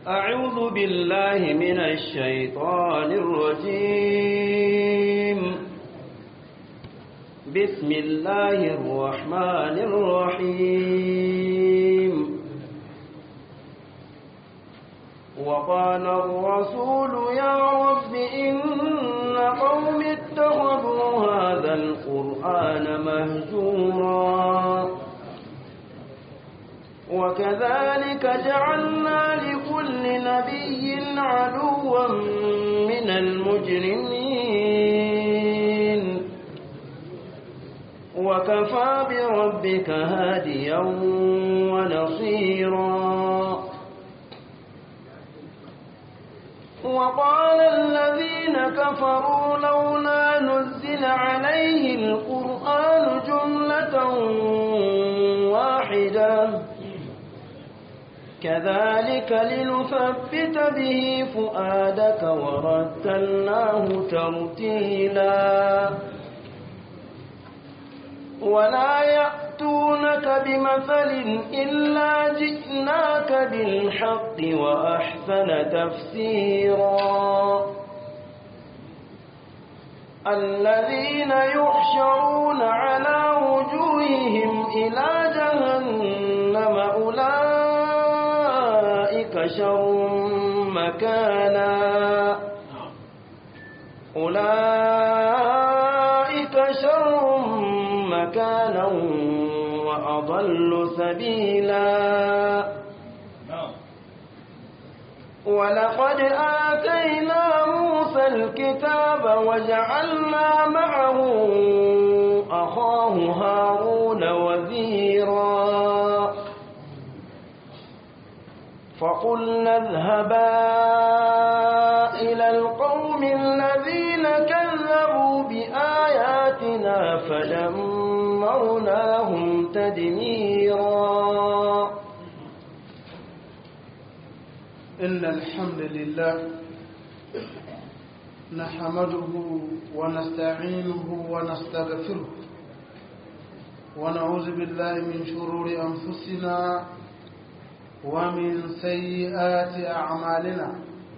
أعوذ بالله من الشيطان الرجيم بسم الله الرحمن الرحيم وقال الرسول يا رب إن قوم اتخذوا هذا القرآن مهجورا وكذلك جعلنا لكل نبي عدوا من المجرمين وكفى بربك هاديا ونصيرا وقال الذين كفروا لولا نزل عليه القرآن جملة واحدة كذلك لنثبت به فؤادك ورتلناه ترتيلا ولا يأتونك بمثل إلا جئناك بالحق وأحسن تفسيرا الذين يحشرون على وجوههم إلى جهنم أولئك شر مكانا وأضل سبيلا ولقد آتينا موسى الكتاب وجعلنا معه أخاه هارون وزيرا فقلنا اذهبا إلى القوم الذين كذبوا بآياتنا فدمرناهم تدميرا إن الحمد لله نحمده ونستعينه ونستغفره ونعوذ بالله من شرور أنفسنا ومن سيئات أعمالنا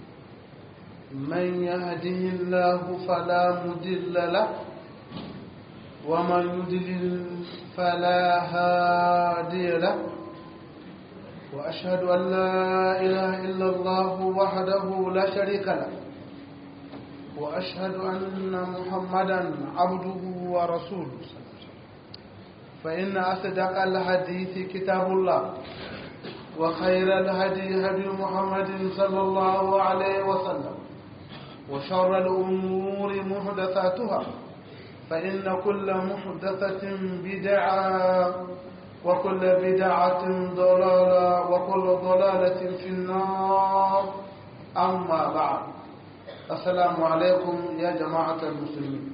من يهده الله فلا مضل له ومن يضلل فلا هادي له وأشهد أن لا إله إلا الله وحده لا شريك له وأشهد أن محمدا عبده ورسوله فإن أصدق الحديث كتاب الله وخير الهدي هدي محمد صلى الله عليه وسلم وشر الأمور محدثاتها فإن كل محدثة بدعة وكل بدعة ضلالة وكل ضلالة في النار أما بعد السلام عليكم يا جماعة المسلمين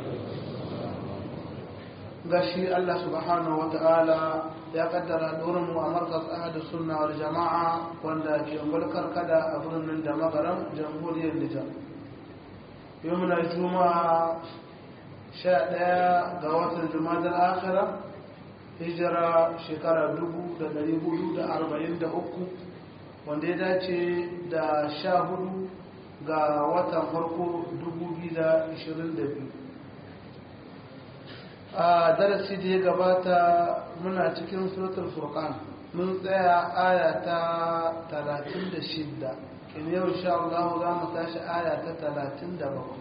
gashi Allah subhanahu wa ta'ala ya kaddara mu a markas ahadu sunna wal jama'a wanda ke mulkar kada a birnin da magaram jamhuriyar Nijar. Yau muna juma'a 11 ga watan Jumadal Akhira hijira shekara 1443 wanda ya dace da 14 ga watan farko 2022. a darasi da ya gabata muna cikin suratul furqan mun tsaya aya ta 36 kin yau insha Allah za mu tashi aya ta 37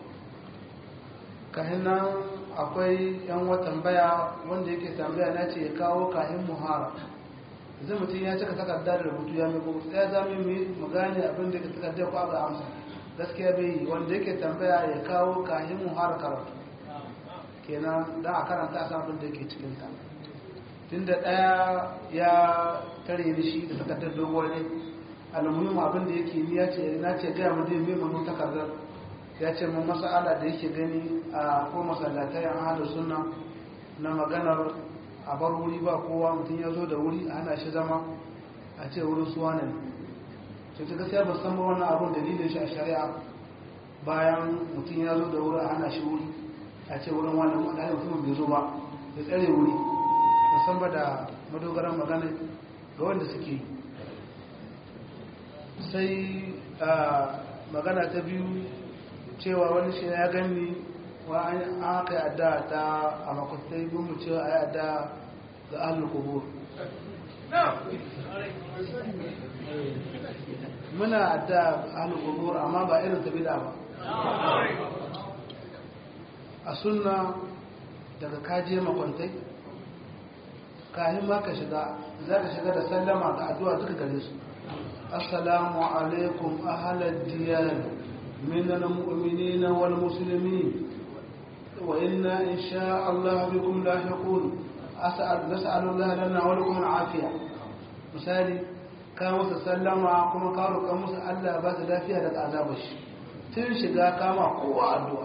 kahin nan akwai yan watan baya wanda yake tambaya na ce ya kawo kahin muhara zai mutum ya cika takardar rubutu ya mai gobe sai za mu gane abin da yake takardar ko abu amsa gaskiya bai wanda yake tambaya ya kawo kahin muhara karatu kenan da a karanta sabon da ke cikinta tunda ɗaya ya tare ni shi da takardar dogon ne almuhim abin da yake ni ya ce na ce gaya mu dai mai manu takardar ya ce mun masala da yake gani a ko masallatai an hada sunna na maganar a bar wuri ba kowa mutum ya zo da wuri a hana shi zama a ce wurin suwa ne sai ta gaskiya ba san ba wannan abin dalilin shi a shari'a bayan mutum ya zo da wuri a hana shi wuri a ce wurin wani mutane mutumin bai zo ba ya tsare wuri musamman da madogaran magana ga wanda suke yi sai magana ta biyu cewa wani shi ya gani wa an aka yi adda ta a makwatai bin mu cewa a yi adda ga ahlul kubur muna adda ahlul kubur amma ba irin ta bida ba a sunna daga kaje makwantai kahin ma ka shiga za ka shiga da sallama ga addu'a duka gare su assalamu alaikum ahlal diyar min al-mu'minin wal muslimin wa inna insha Allah bikum lahiqun nas'alu Allah lana wa lakum al-afiya misali ka musu sallama kuma ka roƙa musu Allah ba su lafiya daga azabar shi tun shiga kama kowa addu'a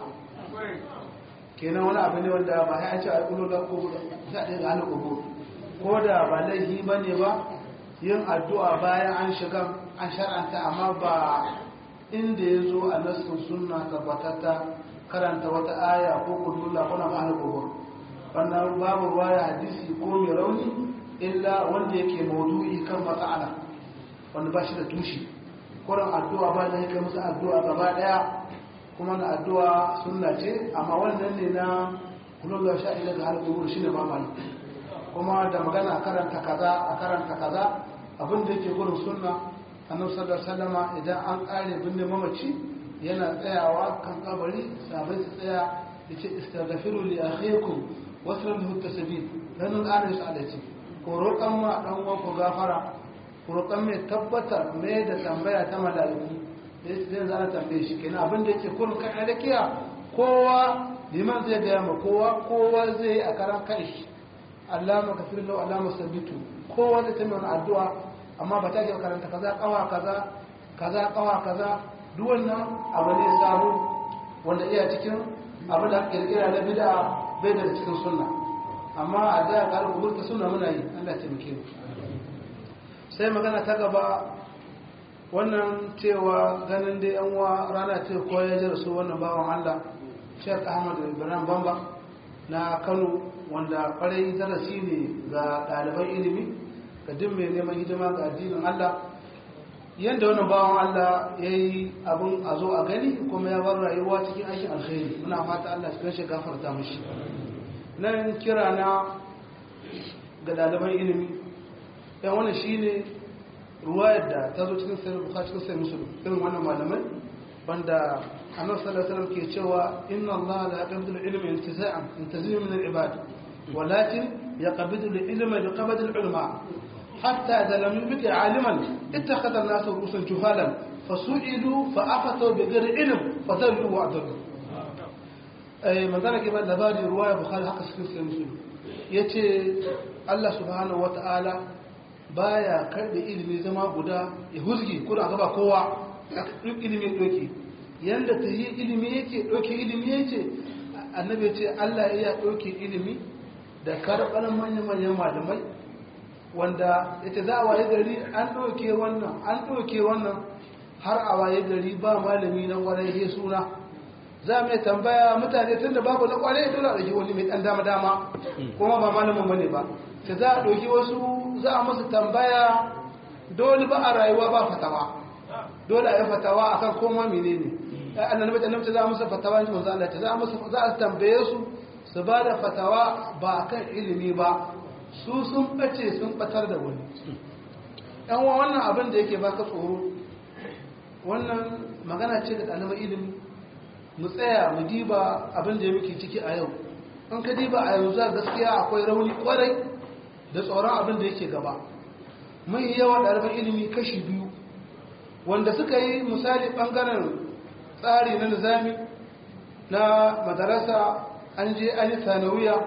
kenan wani abu ne wanda ba ya ce a ƙulu da ko za a ɗaya halin ƙubu ko da ba laifi ba ne ba yin addu'a bayan an shiga an shar'anta amma ba inda ya zo a nassin sunna tabbatatta karanta wata aya ko ƙudulla ko na halin ƙubu wannan babu ruwaya hadisi ko mai rauni illa wanda yake maudu'i kan matsala wanda ba shi da tushe kuran addu'a ba da yake musu addu'a gaba ɗaya kuma na addu'a sunna ce amma wannan ne na kullum da sha'i daga halin shi ne ba mali kuma da magana a karanta kaza abin da yake gurin sunna annabi sallallahu alaihi wasallama idan an kare binne mamaci yana tsayawa kan kabari sabai su tsaya yace istaghfiru li akhikum wasram lahu tasbih dan an yi salati ko roƙan ma dan uwan ku gafara ko roƙan mai tabbatar mai da tambaya ta malaiku zai zana tambaye shi kenan abin da yake kullum kan alakiya kowa liman zai gaya ma kowa zai a karan kai Allah maka firlo Allah musabbitu kowa zai tambaye wani addu'a amma ba ta ke karanta kaza kaza duk wannan abu ne sabo wanda iya cikin abu da kirkira na bid'a bai da cikin sunna amma a da ka rubuta sunna muna yi Allah ya taimake mu sai magana ta gaba wannan cewa ganin da yan uwa rana ce ko ya ji rasu wannan bawan Allah Sheikh Ahmad Ibrahim Bamba na Kano wanda kwarai darasi ne ga ɗaliban ilimi ga duk mai neman hidima ga addinin Allah yanda wannan bawan Allah yayi abun a zo a gani kuma ya bar rayuwa cikin aikin alkhairi muna fata Allah ya kashe gafarta mishi nan kira na ga ɗaliban ilimi yan wannan shine ruwayar da ta zo cikin sayar buka cikin sayar musulun irin wannan malamai banda annabi sallallahu alaihi wasallam ke cewa inna Allah la yaqbidu al-ilma intiza'an min al-ibad walakin yaqbidu al-ilma bi qabd al-ulama hatta idha lam yubqi 'aliman ittakhadha an-nasu ru'usan juhalan fasu'ilu fa'afatu bi ghairi ilm fadallu wa adallu manzara ke ba labari ruwaya bukhari haka cikin sayar musulun yace Allah subhanahu wa ta'ala baya karbe ilimi zama guda ya huzgi kuna gaba kowa duk ilimi doke yanda ta yi ilimi yake doke ilimi yake annabi ce Allah ya doke ilimi da karɓar manyan malamai wanda yace za a waye gari an doke wannan har a waye gari ba malami na kwarai ya suna za mai tambaya mutane tunda babu na kwarai dole a ɗauki wani mai ɗan dama kuma ba malamin bane ba ta za a ɗauki wasu za a masu tambaya dole ba a rayuwa ba fatawa dole a yi fatawa a kan koma mene ne annabi za a musu fatawa ne manzo Allah za a tambaye su ba da fatawa ba a kan ilimi ba su sun ɓace sun ɓatar da wani yan wannan abin da yake baka tsoro wannan magana ce da ɗaliban ilimi mu tsaya mu diba abin da ya muke ciki a yau an ka diba a yanzu gaskiya akwai rauni kwarai da tsoron abin da yake gaba mai yawan ɗaliban ilimi kashi biyu wanda suka yi misali ɓangaren tsari na nizami na madarasa an je an yi sanawiya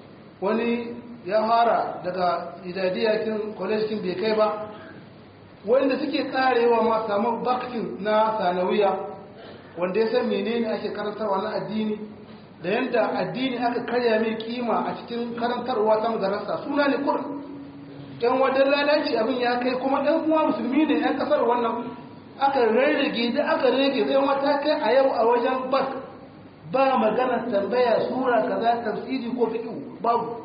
wani ya fara daga idadiyakin kwalejin bai kai ba wanda suke karewa ma samun bakin na sanawiya wanda ya san menene ake karantarwa na addini da yadda addini aka karya mai kima a cikin karantarwa ta madarasa suna ne kurin yan wajen lalaci abin ya kai kuma ɗan uwa musulmi ne yan kasar wannan aka rarrage da aka rage zai wata kai a yau a wajen bak ba magana tambaya sura kaza tafsiri ko fiqh babu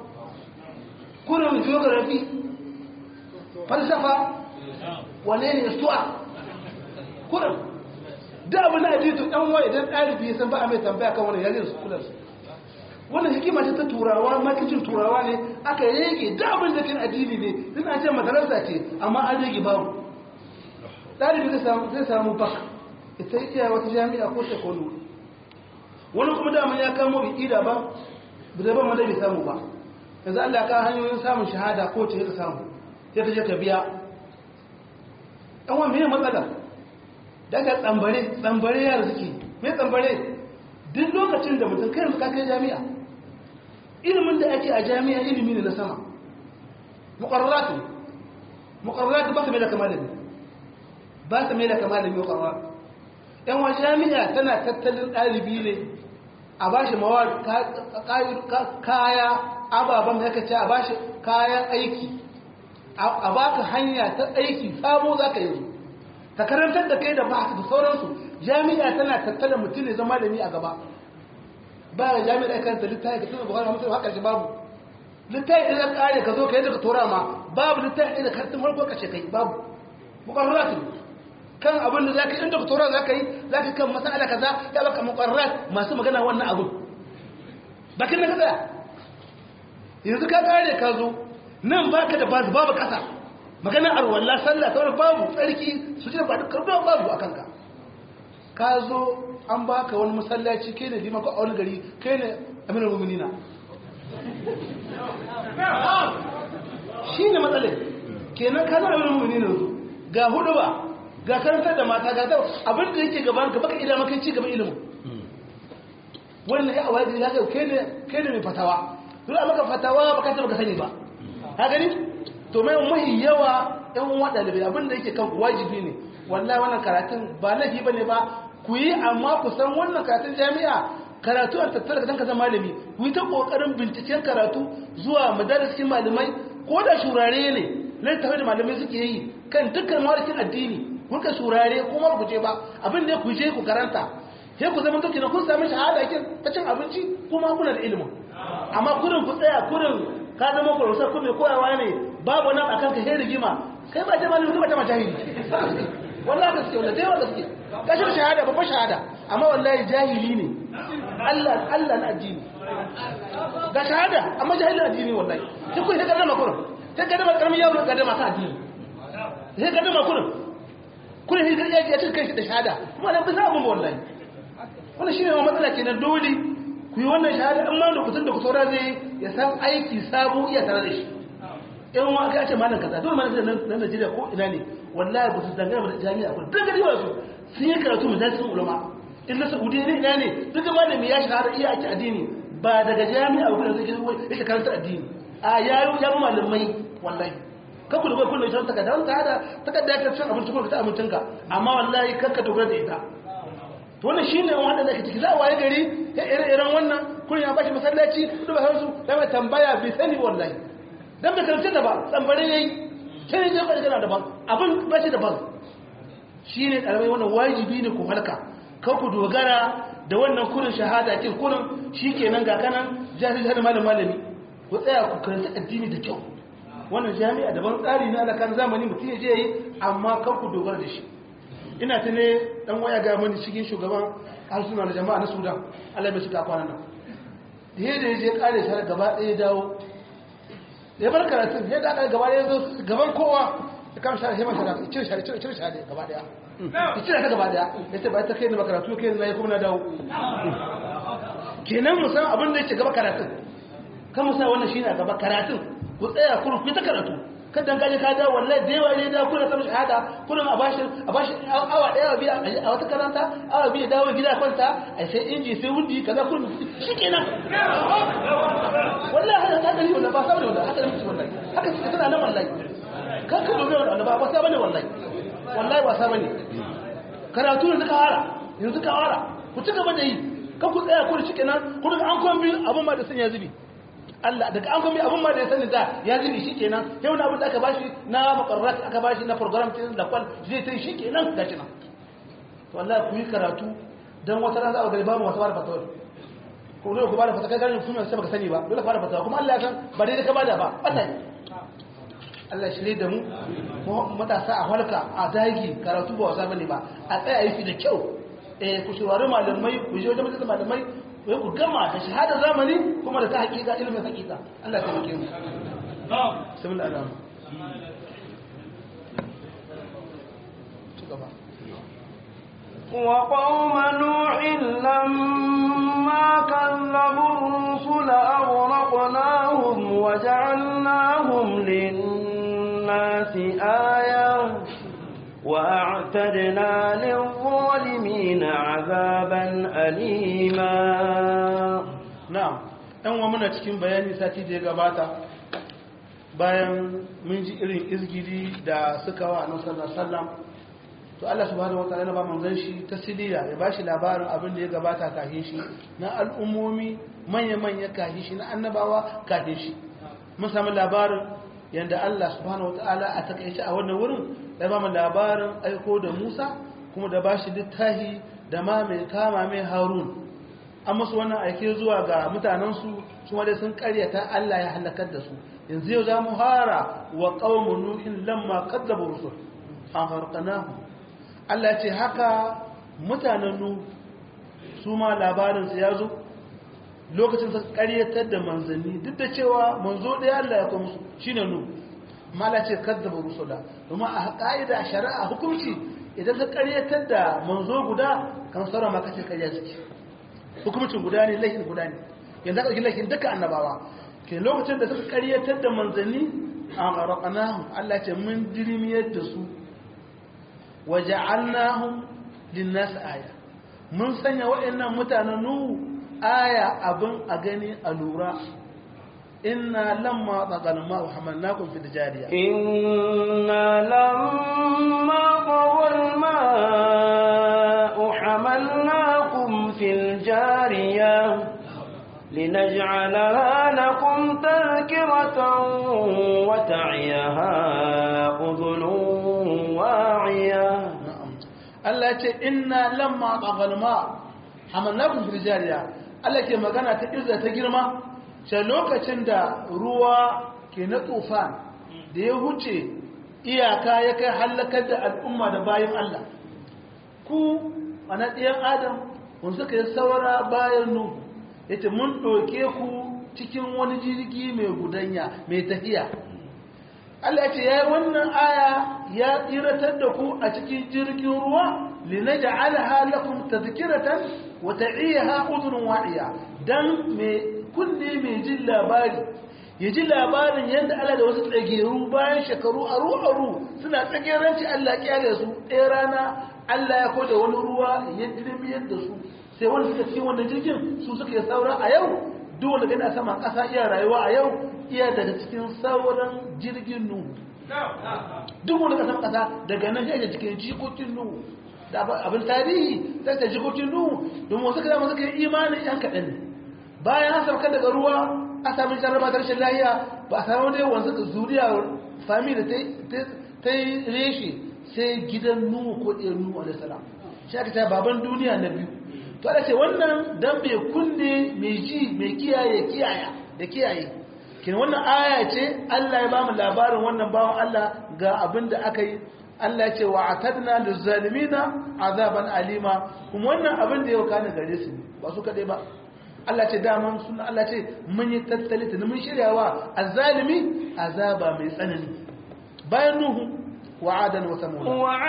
kurin geography falsafa wane ne istuwa kurin da abin da addini to dan waye idan ɗalibi ya san ba a mai tambaya kan wannan yayin su kullum wannan hikima ce ta turawa makicin turawa ne aka rage da abin da kin addini ne din an ce madarasa ce amma an rage babu ɗalibi zai samu bak ita iya wata jami'a ko ta kono wani kuma daman ya kamo bi ida ba da ban wanda bai samu ba yanzu Allah ka hanyoyin samun shahada ko ce ka samu sai ka je ka biya dan wani me matsala daga tsambare yara suke me tsambare duk lokacin da mutum kai ka kai jami'a ilimin da ake a jami'a ilimi ne na sama muqarrarat ba ta mai da kamalami ba ta mai da kamalami muqarrar yan wa jami'a tana tattalin ɗalibi ne a bashi mawar kaya ababen da yake ce a bashi kayan aiki a baka hanya ta aiki sabo za ka yi ta karantar da kai da ba da sauransu jami'a tana tattala mutum ne zama da ni a gaba ba da jami'a kan ta littafi ka tuna bukari mutum haka shi babu littafi idan kare ka zo ka yi daga tora ma babu littafi da kartun farko ka ce kai babu mukarratu kan abin da zaka yi inda tora zaka yi zaka kan masala kaza ya baka mukarrat masu magana wannan abu bakin na kaza yanzu ka kare ka zo nan baka da babu kasa magana arwalla sallah sauran babu tsarki su ce ba dukkan babu a kanka ka zo an baka wani masallaci kai ne limaka a wani gari kai ne aminar muminina shi ne matsalai kenan ka zama aminar muminina ga hudu ba ga karantar da mata ga zau abinda yake gaban ka baka ilimin kai ci gaban ilimin wannan ya awaji ya kai ne mai fatawa duk a maka fatawa baka taba ka sani ba ka gani to mai muhi yawa ɗan uwa ɗalibai abinda yake kan wajibi ne wallahi wannan karatun ba laifi bane ba ku yi amma ku san wannan karatun jami'a karatu a tattara ka zama malami ku yi ta kokarin binciken karatu zuwa madarasin malamai ko da shurare ne na tafi da malamai suke yi kan dukkan mawarikin addini kun ka shurare kuma ku je ba abin da ku je ku karanta sai ku zama toki na kun sami shahada kin ta cin abinci kuma kuna da ilimin amma kurin ku tsaya kurin ka zama kurusar ku mai koyawa ne babu nan akan ka sai rigima kai ba ta malami ba ta majahili wallahi gaske wallahi dai gaske kashin shahada babban shahada amma wallahi jahili ne Allah na addini ga shahada amma jahilin addini wallahi sai ku sai kadama kurin sai kadama karamin yaro kadama ka addini sai kadama kurin kullum sai ya cika kai da shahada kuma nan bisa abun wallahi wannan shine ma matsala kenan dole ku yi wannan shahada amma da kutun da kusura zai ya san aiki sabo iya tare da shi in wa aka ce malam kaza dole malam nan Najeriya ko ina ne wallahi ba su dangana da jami'a ko dan gari ba su sun yi karatu majalisun ulama in na Saudi ne ina ne duk malami ya shahara iya ake addini ba daga jami'a ko da zai yake karanta addini a yayo ya malamai wallahi kakku da kullum ita takarda wanda hada takarda ta cin abinci ko ta abincinka amma wallahi kakka dogara da ita to wannan shine wanda da kike za a waye gari ya irin wannan kullum ya bashi masallaci da ba hansu da mai tambaya bai sani wallahi dan bai karanta da ba tsambare yayi sai ya ga da ba abin bashi da ba shine dalibai wannan wajibi ne ku halka kakku dogara da wannan kullun shahada kin kullun shikenan ga kanan jahil malami ku tsaya ku karanta addini da kyau wannan jami'a daban tsari na alakan zamani mutum ya je yi amma kan ku dogara da shi ina ta ne dan waya ga mani cikin shugaban harsuna na jama'a na Sudan Allah mai suka kwana nan da ya je kare shi gaba ɗaya dawo da ya bar karatu ya da gaba ɗaya zo gaban kowa ya kama shi himar shara cire shara gaba ɗaya ya cire ta gaba ɗaya ya ce ba ta kai ni ba karatu kai na yi kuma na dawo kenan mu san abin da yake gaba karatun kan mu sa wannan shine a gaba karatun ku tsaya ku ta karatu kan dan gaje ka da wallahi da yawa ne da kuna samun shahada kullum a bashi awa daya biya a wata karanta awa biya dawo gida kwanta ai sai inji sai wundi kaza kullum shikenan wallahi haka da ni wallahi ba sabane wallahi haka ne wallahi haka suke tana nan wallahi kan ka dogara wallahi ba sabane wallahi wallahi ba sabane karatu ne ka fara yanzu ka fara ku ci gaba da yi kan ku tsaya ku shikenan ku daga an kon bi abun ma da sanya zubi Allah daga an kuma abin ma da ya sani da ya zubi shi kenan yau na abin da aka bashi na makarrat aka bashi na program din da kwal zai tai shi kenan gashi nan to wallahi ku yi karatu dan wata rana za a gari babu wasu fara fatawa ko ne ku bada fatawa kai garin kuma sai baka sani ba dole fara fatawa kuma Allah ya san ba dai ka bada ba Allah Allah shirye da mu matasa a halka a dagi karatu ba wasa bane ba a tsaya yi da kyau ku shawari malamai ku je wajen mutum malamai ku gama da shahada zamani kuma da ta hakika ilimin hakika Allah ta rike mu bismillah alam وقوم نوح لما كذبوا الرسل أغرقناهم وجعلناهم للناس آية وأعتدنا للظالمين عذابا أليما. نعم ɗan wa muna cikin bayani sati da ya gabata bayan mun ji irin izgiri da suka wa annabi sallallahu alaihi wasallam to Allah subhanahu wataala yana ba manzon shi tasliya ya bashi labarin abin da ya gabata kafin shi na al'ummomi manya kafin shi na annabawa kafin shi mun samu labarin yanda Allah subhanahu wataala a takaice a wannan wurin ya ba mu labarin aiko da Musa kuma da bashi littahi da ma mai kama mai Harun an musu wannan aike zuwa ga mutanensu su ma dai sun karyata Allah ya halakar da su yanzu yau za mu hara wa qaumun nuhin lamma kadzabu rusul agharqnahum Allah ce haka mutanen nu su ma labarin su ya zo lokacin su karyatar da manzanni duk da cewa manzo ɗaya Allah ya kuma musu shine nu amma Allah ce kadzabu rusula kuma a ka'ida a shari'a hukunci idan ka karyatar da manzo guda kan sauran ma kace karya suke hukumcin guda ne laifin guda ne yanzu aka laifin duka annabawa ke lokacin da suka karyatar da manzanni a gharaqnahum Allah ce mun dirimiyar da su waja'alnahum lin-nas aya mun sanya waɗannan mutanen nu aya abin a gani a lura inna lamma tagal ma hamalnakum fil jariya inna lamma tagal ma hamalnakum fil jariya linaj'alaha lakum tadhkiratan wa ta'iyaha udhunun wa'iya. Allah ya ce inna lamma tagal ma hamalnakum fil jariya Allah ke magana ta izza ta girma sai lokacin da ruwa ke na tufan da ya huce iyaka ya kai halakar da al'umma da bayan Allah ku ana ɗiyan adam wanda suka yi saura bayan nu ya ce mun ɗauke ku cikin wani jirgi mai gudanya mai tafiya Allah ya ce ya yi wannan aya ya tsiratar da ku a cikin jirgin ruwa linaja alaha lakum tazkiratan wa ta'iyaha udhun wa'iya dan mai kunne mai jin labari ya ji labarin yadda Allah da wasu tsageru bayan shekaru aru suna tsageranci Allah kyale su ɗaya rana Allah ya koda wani ruwa ya dirmiyar da su sai wanda suka cikin wannan jirgin su suka yi saura a yau duk wanda gani a saman ƙasa iya rayuwa a yau iya daga cikin sauran jirgin Nuhu duk wanda ka saman ƙasa daga nan ya cikin jikokin Nuhu da abin tarihi sai ta jikokin Nuhu domin wasu kada suka yi imanin yan kaɗan ne bayan an sauka daga ruwa a sami jarraba karshen lahiya ba a sami wani wanzu zuriya fami da ta yi reshe sai gidan nuhu ko ɗaya nuhu a salam shi aka ta baban duniya na biyu to ala ce wannan dan mai kunne mai ji mai kiyaye kin wannan aya ce Allah ya ba mu labarin wannan bawan Allah ga abin da aka yi Allah ya ce wa atadna lizalimina azaban alima kuma wannan abin da ya kana gare su ba su kadai ba Allah ce daman suna Allah ce mun yi tattali ta mun shiryawa azzalimi azaba mai tsanani bayan nuhu wa adan wa samud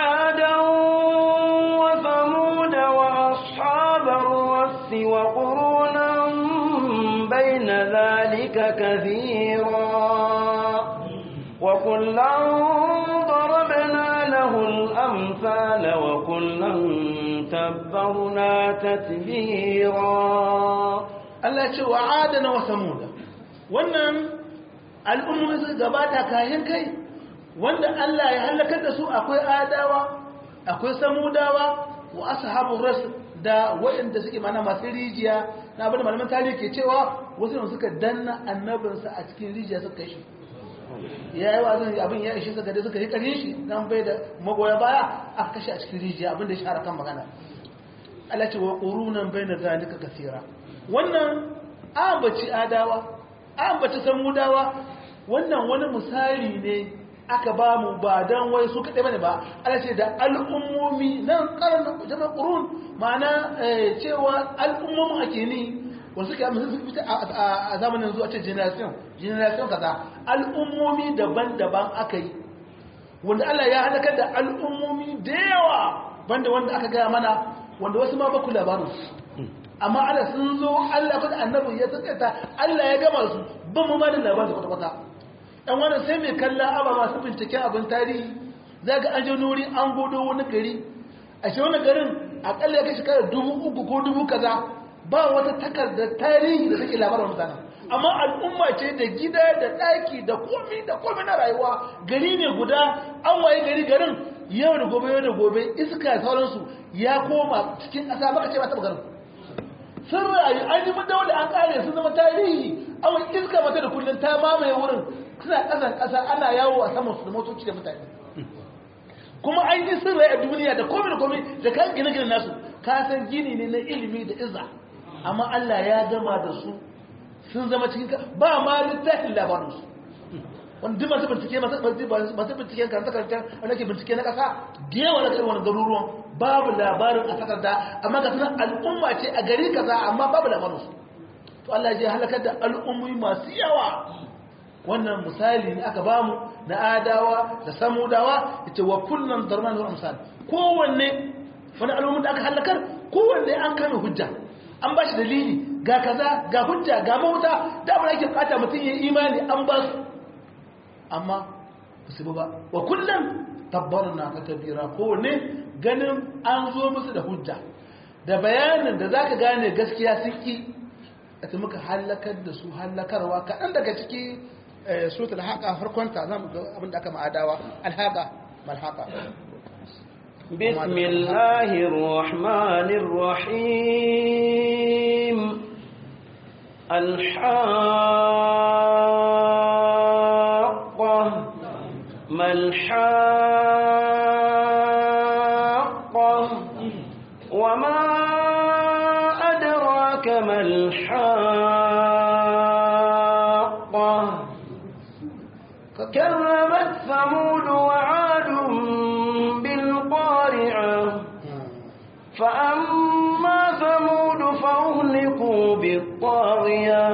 wa samud wa ashabar rass wa qurunan bayna dhalika kathira wa kullan darabna lahu al-amsala wa kullan tabbarna tatbira. Allah ce wa adana wa samuda wannan al'ummomin su gabata kayan kai wanda Allah ya halakar da su akwai adawa akwai samudawa wa ashabur ras da waɗanda suke mana masu rijiya na abin da malaman tarihi ke cewa wasu ne suka danna annabinsa a cikin rijiya suka kai shi ya yi wazin abin ya ishe suka da suka yi ƙarshen shi dan bai da magoya baya aka kashe a cikin rijiya abin da ya shahara kan magana Allah ce wa qurunan bayna zalika kaseera wannan ambaci adawa ambaci samudawa wannan wani misali ne aka ba mu ba dan wai su kaɗai bane ba Allah ce da al'ummomi nan karnu jama'a qurun ma'ana cewa al'ummomin ake ni wasu suke amma su fita a zamanin zuwa ce generation kaza al'ummomi daban-daban aka yi wanda Allah ya halakar da al'ummomi da yawa banda wanda aka gaya mana wanda wasu ma baku labarin amma Allah sun zo Allah kada annabi ya tsaka Allah ya gama su ban mu ma da labarin kwata-kwata dan wannan sai mai kalla aba masu binciken abin tarihi zaga an je nuri an godo wani gari a shi wani garin akalla ya kai shekara 3000 ko 2000 kaza ba wata takardar tarihi da take labarin mutanen amma al'umma ce da gida da daki da komai na rayuwa gari ne guda an waye garin yau da gobe iska sauransu ya koma cikin ƙasa baka ce ba ta garin sun rayu an yi daula an kare sun zama tarihi awon iska mata da kullum ta mamaye wurin suna ƙasan ƙasa ana yawo a saman su da motoci da mutane kuma an yi sun rayu a duniya da komai da kan gine-gine nasu ka san gini ne na ilimi da izza amma Allah ya gama da su sun zama cikin ba ma littafin labarinsu wanda duk masu bincike masu binciken karanta wanda ke bincike na ƙasa da yawa na kai wani garuruwan babu labarin a takarda amma ga sunan al'umma ce a gari kaza amma babu labarinsu to Allah ya halakar da al'ummi masu yawa wannan misali ne aka bamu na adawa da samudawa yace wa kullun darman wal amsal kowanne wani al'ummin da aka halakar kowanne an kame hujja an ba shi dalili ga kaza ga hujja ga mauta da abin ake bukata mutum yin imani an ba su amma su ba wa kullum tabbarna ka tabira kowanne ganin an zo musu da hujja da bayanin da zaka gane gaskiya sun ki a muka halakar da su halakarwa kaɗan daga ciki suratul haqa farkonta zamu ga abin da aka ma'adawa alhaqa malhaqa بسم الله الرحمن الرحيم الحاقة ما الحاقة وما أدراك ما الحاقة كذبت ثمود وعاد فأما ثمود فأهلكوا بالطاغية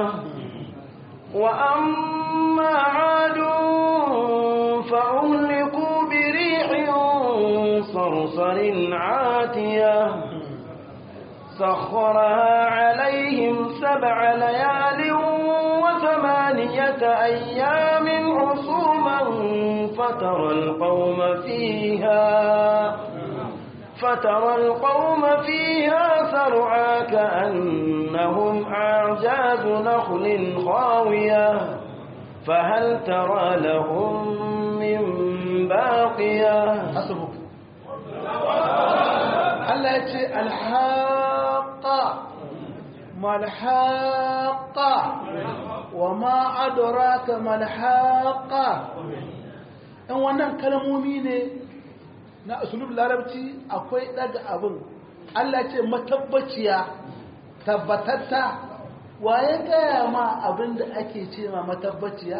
وأما عاد فأهلكوا بريح صرصر عاتية سخرها عليهم 7 ليال و8 أيام حصوما فترى القوم فيها سرعا كأنهم أعجاز نخل خاوية فهل ترى لهم من باقية حسبك الله يتي الحاقة ما الحاقة وما أدراك ما الحاقة إن وانا كلمومي ne na usulul larabci akwai daga abin Allah ce matabbaciya tabbatatta waye gaya ma abin da ake ce ma matabbaciya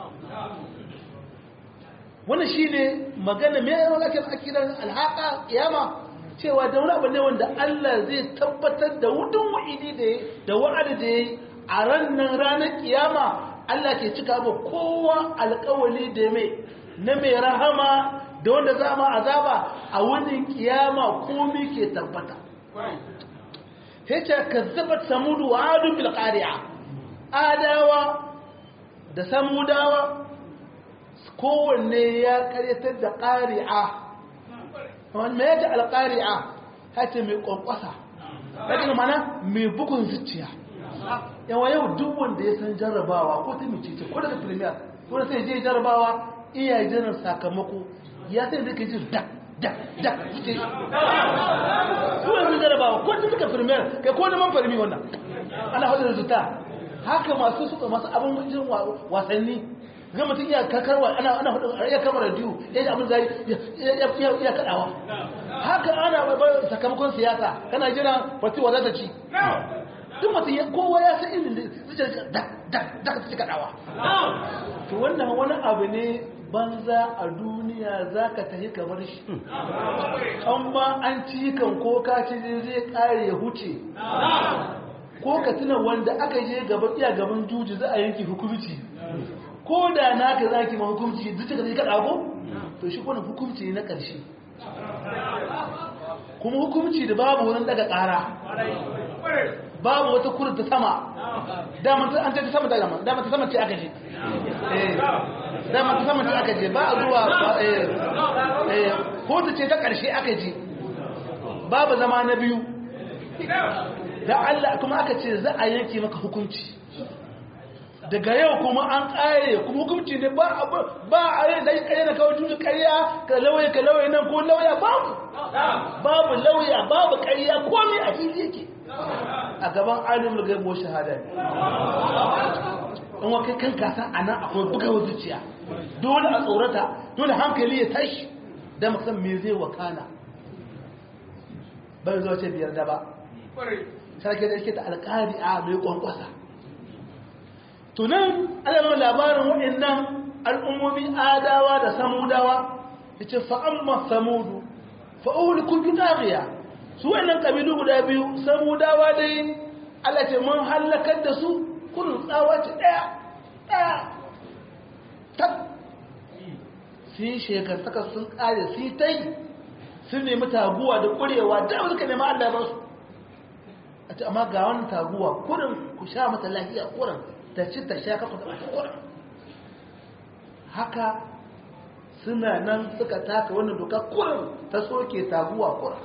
wannan shine magana me yake akidan alhaqa kiyama cewa da wani abu ne wanda Allah zai tabbatar da wudun wa'idi da wa'adi da yayi a ranar kiyama Allah ke cika ba kowa alƙawali da na mai rahama da wanda za ma azaba a wani kiyama komai ke tabbata yace kazzabat samud wa adu bil qari'a adawa da samudawa kowanne ya karyatar da qari'a wannan me yace al qari'a hace mai kwankwasa kaga mana mai bugun zuciya yawa yau duk wanda ya san jarrabawa ko ta mice ko daga premier ko sai je jarrabawa iya jiran sakamako ya sai da ke jin da suke kuma sun jarabawa ko ta suka firmiyar kai ko neman firmi wannan ana hudu resulta haka masu abin wajen wasanni ga mutum iya kakarwa ana hudu iya kamar radiyo ya ji abin zai iya kadawa haka ana sakamakon siyasa kana jira fatiwa za ta ci duk mutum kowa ya san inda zai da ka ci kadawa to wannan wani abu ne banza a duniya za ka tafi kamar shi amma an ci kan ko ka ci zai kare ya huce ko ka tuna wanda aka je gaban iya gaban juji za a yanki hukumci ko da naka zaki ma hukumci duk da ka dago to shi kuma hukumci ne na ƙarshe kuma hukumci da babu wurin daga ƙara babu wata kurin ta sama dama an ce ta sama dama ta sama ce aka je dama ta sama ce aka je ba a zuwa ko ta ce ta ƙarshe aka je babu zama na biyu da Allah kuma aka ce za a yanke maka hukunci daga yau kuma an ƙare kuma hukunci ne ba a yi da ƙarya na kawo juji ƙarya ka lauye nan ko lauya babu lauya babu ƙarya komai a fili yake a gaban alimul gaibo shahada ne in wa kai kan kasan a nan akwai bugawar zuciya dole a tsorata dole hankali ya tashi da musan me zai wakana bai zuwa ce biyar da ba sarki da yake da alƙari a mai kwankwasa tunan alamar labarin waɗannan al'ummomi adawa da samudawa ya ce fa'amma samudu fa'uhul kuntu tariya su waɗannan ƙabilu guda biyu samudawa dai Allah ce mun hallakar da su kurin tsawa ce ɗaya tak su yi shekartaka sun ƙare su yi ta yi sun nemi taguwa da ƙurewa da suka nemi Allah ba su a ce amma ga wani taguwa kurin ku sha mata lafiya kurin ta ci ta sha kafa da kurin haka suna nan suka taka wannan doka kurin ta soke taguwa kurin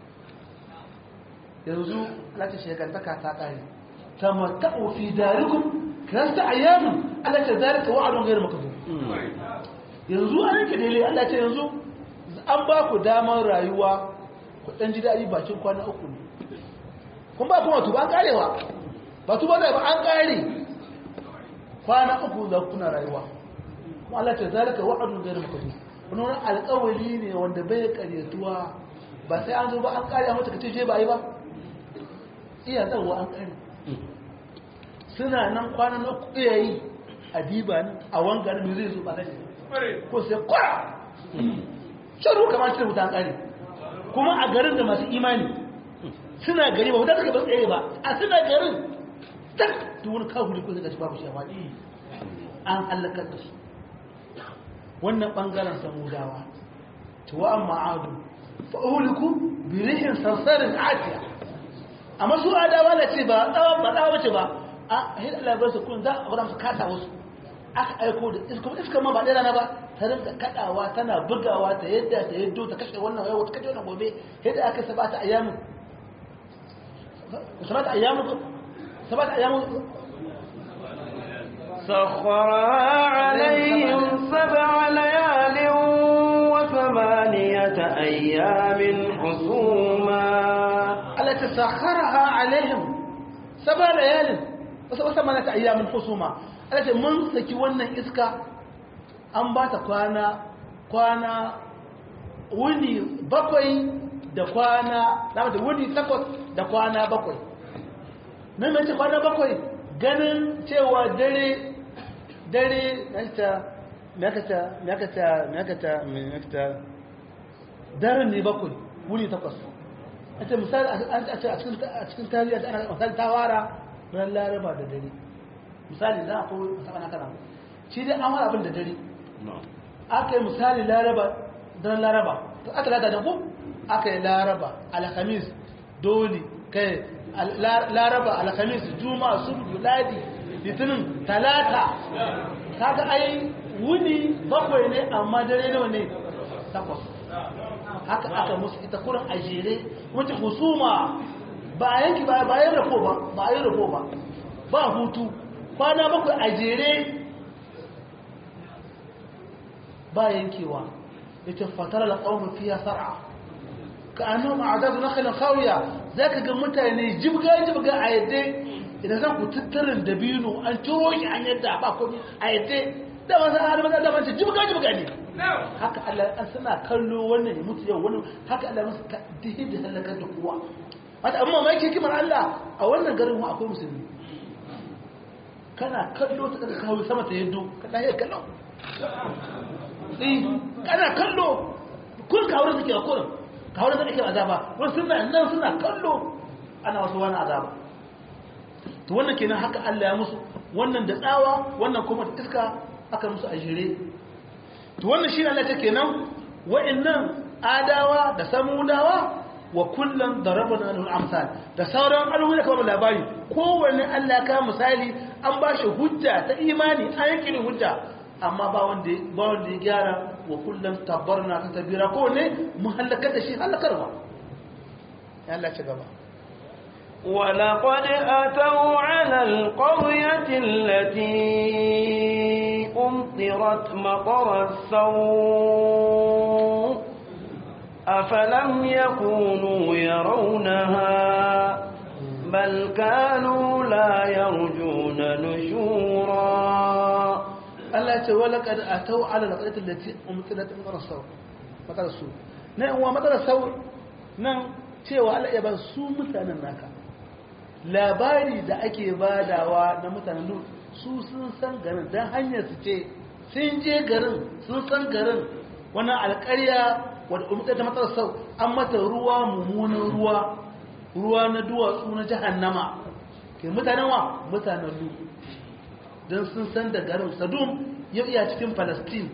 yanzu lati shekantaka ta kare tamatta'u fi darikum kirasta ayyamin Allah ta zalika wa'adun ghayr makdhub yanzu an rike dele Allah ce yanzu an ba ku damar rayuwa ku dan ji dadi bakin kwana uku ne kun ba kuma tuba an karewa ba tuba da ba an kare kwana uku za ku na rayuwa kuma Allah ta zalika wa'adun ghayr makdhub wannan alƙawari ne wanda bai karetuwa ba sai an zo ba an kare a mata kace je ba yi ba iya zarwa an kare suna nan kwanan na iya yi a diba nan a wangar da zai zo ba zai ko sai kwara sharu kamar cikin wuta an kare kuma a garin da masu imani suna gari ba wuta suka ba tsaye ba a suna garin tak da wani kafuri ko zai babu shawa an halakar da su wannan bangaren samudawa tuwa amma adu fa'uliku birihin sarsarin atiya amma su adawa na ce ba tsawa ce ba a hin Allah su kun za a bada musu kata wasu aka aiko da iska ma ba ɗaya rana ba ta rinka kaɗawa tana bugawa ta yadda ta yaddo ta kashe wannan yau ta kashe wannan gobe yadda aka sabata ayyamin سخرها عليهم 7 ليال و8 أيام حسوما التي سخرها عليهم 7 ليال و8 أيام حسوما التي من سكي wannan iska an ba ta kwana wuni 7 da kwana da wuni 8 da kwana 7 nan mace kwana 7 ganin cewa dare nakata daren ne 7 wuni 8 a ce misali a cikin tarihi ana misali tawara ran laraba da dare misali za a koyi musamman haka nan shi dai an wani abin da dare aka yi misali laraba don laraba aka lada da ku aka yi laraba alhamis doli kai laraba alhamis juma'a subu ladi litinin talata kaga ai wuni 7 ne amma dare nawa ne 8 haka aka musu ita kurin ajere wata husuma ba a yanki ba a yi rafo ba ba hutu kwana 7 ajere ba yankewa ita fatara alqawm fiha sar'a ka'annahum a'dadu nakhlin khawiya zaka ga mutane jibga a yadda idan zan ku tattarin dabino an ciro shi an yadda ba komai a yadda da wasu har maza da mace jibga ne haka Allah an suna kallo wannan ya mutu yau wannan haka Allah musu dihi da halakar da kowa wata amma mai kimar Allah a wannan garin mu akwai musulmi kana kallo ta kawo sama ta yaddo ka dai kallo kana kallo kun kawo suke a kurin kawo da ake azaba wani suna nan suna kallo ana wasu wani azaba to wannan kenan haka Allah ya musu wannan da tsawa wannan kuma da iska aka musu a jere to wannan shi Allah ta kenan wa'annan adawa da samudawa wa kullum darabna lahul amsal da sauran al'umma da kuma labari kowanne Allah ya kawo misali an ba shi hujja ta imani an yake hujja amma ba wanda ya gyara wa kullum tabbarna ta tabira kowanne mun halakar da shi halakarwa ya Allah ci gaba ولقد أتوا على القرية التي أمطرت مطر السوء أفلم يكونوا يرونها بل كانوا لا يرجون نشورا الله يقول ولقد أتوا على القرية التي أمطرت مطر السوء nan wa matsalar sau nan cewa Allah ya ba su mutanen naka labari da ake badawa na mutanen Lut su sun san garin dan hanyar su ce sun je garin sun san garin wannan alƙarya wadda umta ta matsalar sau an mata ruwa mummunan ruwa na duwatsu na jahannama ke mutanen wa mutanen Lut dan sun san da garin Sadum yau iya cikin Palestine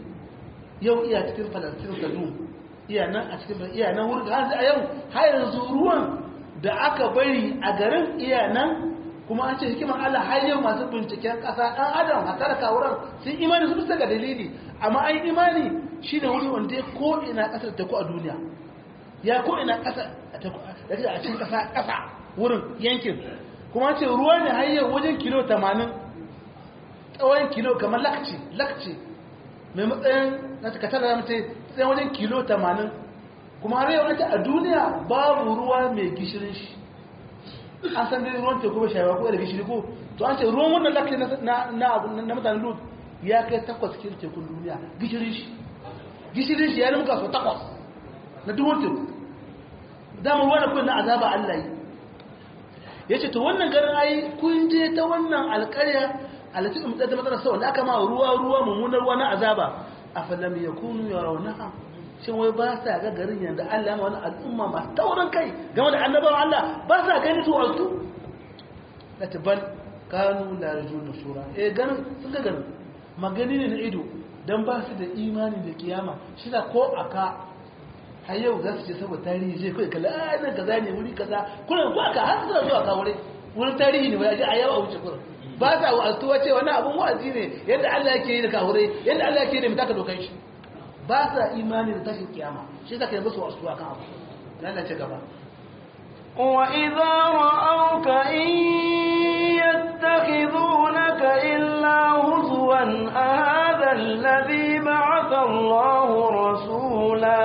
Sadum iya nan a cikin iya nan wurin a yau har yanzu ruwan da aka bari a garin iya nan kuma an ce hikimar Allah har yau masu binciken ƙasa ɗan adam a tarka wurin sun imani su bisa ga dalili amma an imani shi ne wuri wanda ko ina ƙasar teku a duniya ya ko ina ƙasa a cikin ƙasa wurin yankin kuma an ce ruwa ne har yau wajen kilo 80 tsawon kilo kamar lakci mai matsayin na takatar da mace tsayin wajen kilo 80 kuma har yau a duniya babu ruwa mai gishirin shi an san dai ruwan teku ba shayawa ko da gishiri ko to an ce ruwan wannan lakci na mutanen Lut ya kai 8 cikin tekun duniya gishirin shi ya rimka so 8 na duwar teku dama ruwa da kuwa na azaba Allah yi ya ce to wannan garin ai kun je ta wannan alƙarya alati umta da matsala sau da aka ma ruwa mummunar ruwa na azaba afalam yakunu yarawnaha shin wai ba sa ga garin yanda Allah ya ma wani al'umma masu taurin kai game da annabawan Allah ba sa gani su altu da tabal kanu la rajulun sura ganin sun ga garin magani ne na ido dan ba su da imani da kiyama shi da ko aka har yau za su je saboda tarihi zai kai kala nan kaza ne wuri kaza kullum ko aka har zuwa ka wurin tarihi ne ba ya ji a yau a wuce kullum ba sa wa'azuwa ce wani abun wa'azi ne yadda Allah yake yi da kahurai yadda Allah yake yi da mutaka dokan shi ba sa imani da tashin kiyama shi zaka yi musu wa'azuwa kan abu nan ce gaba wa idza ra'awka in yattakhidunaka illa huzwan hadha alladhi ba'atha Allahu rasula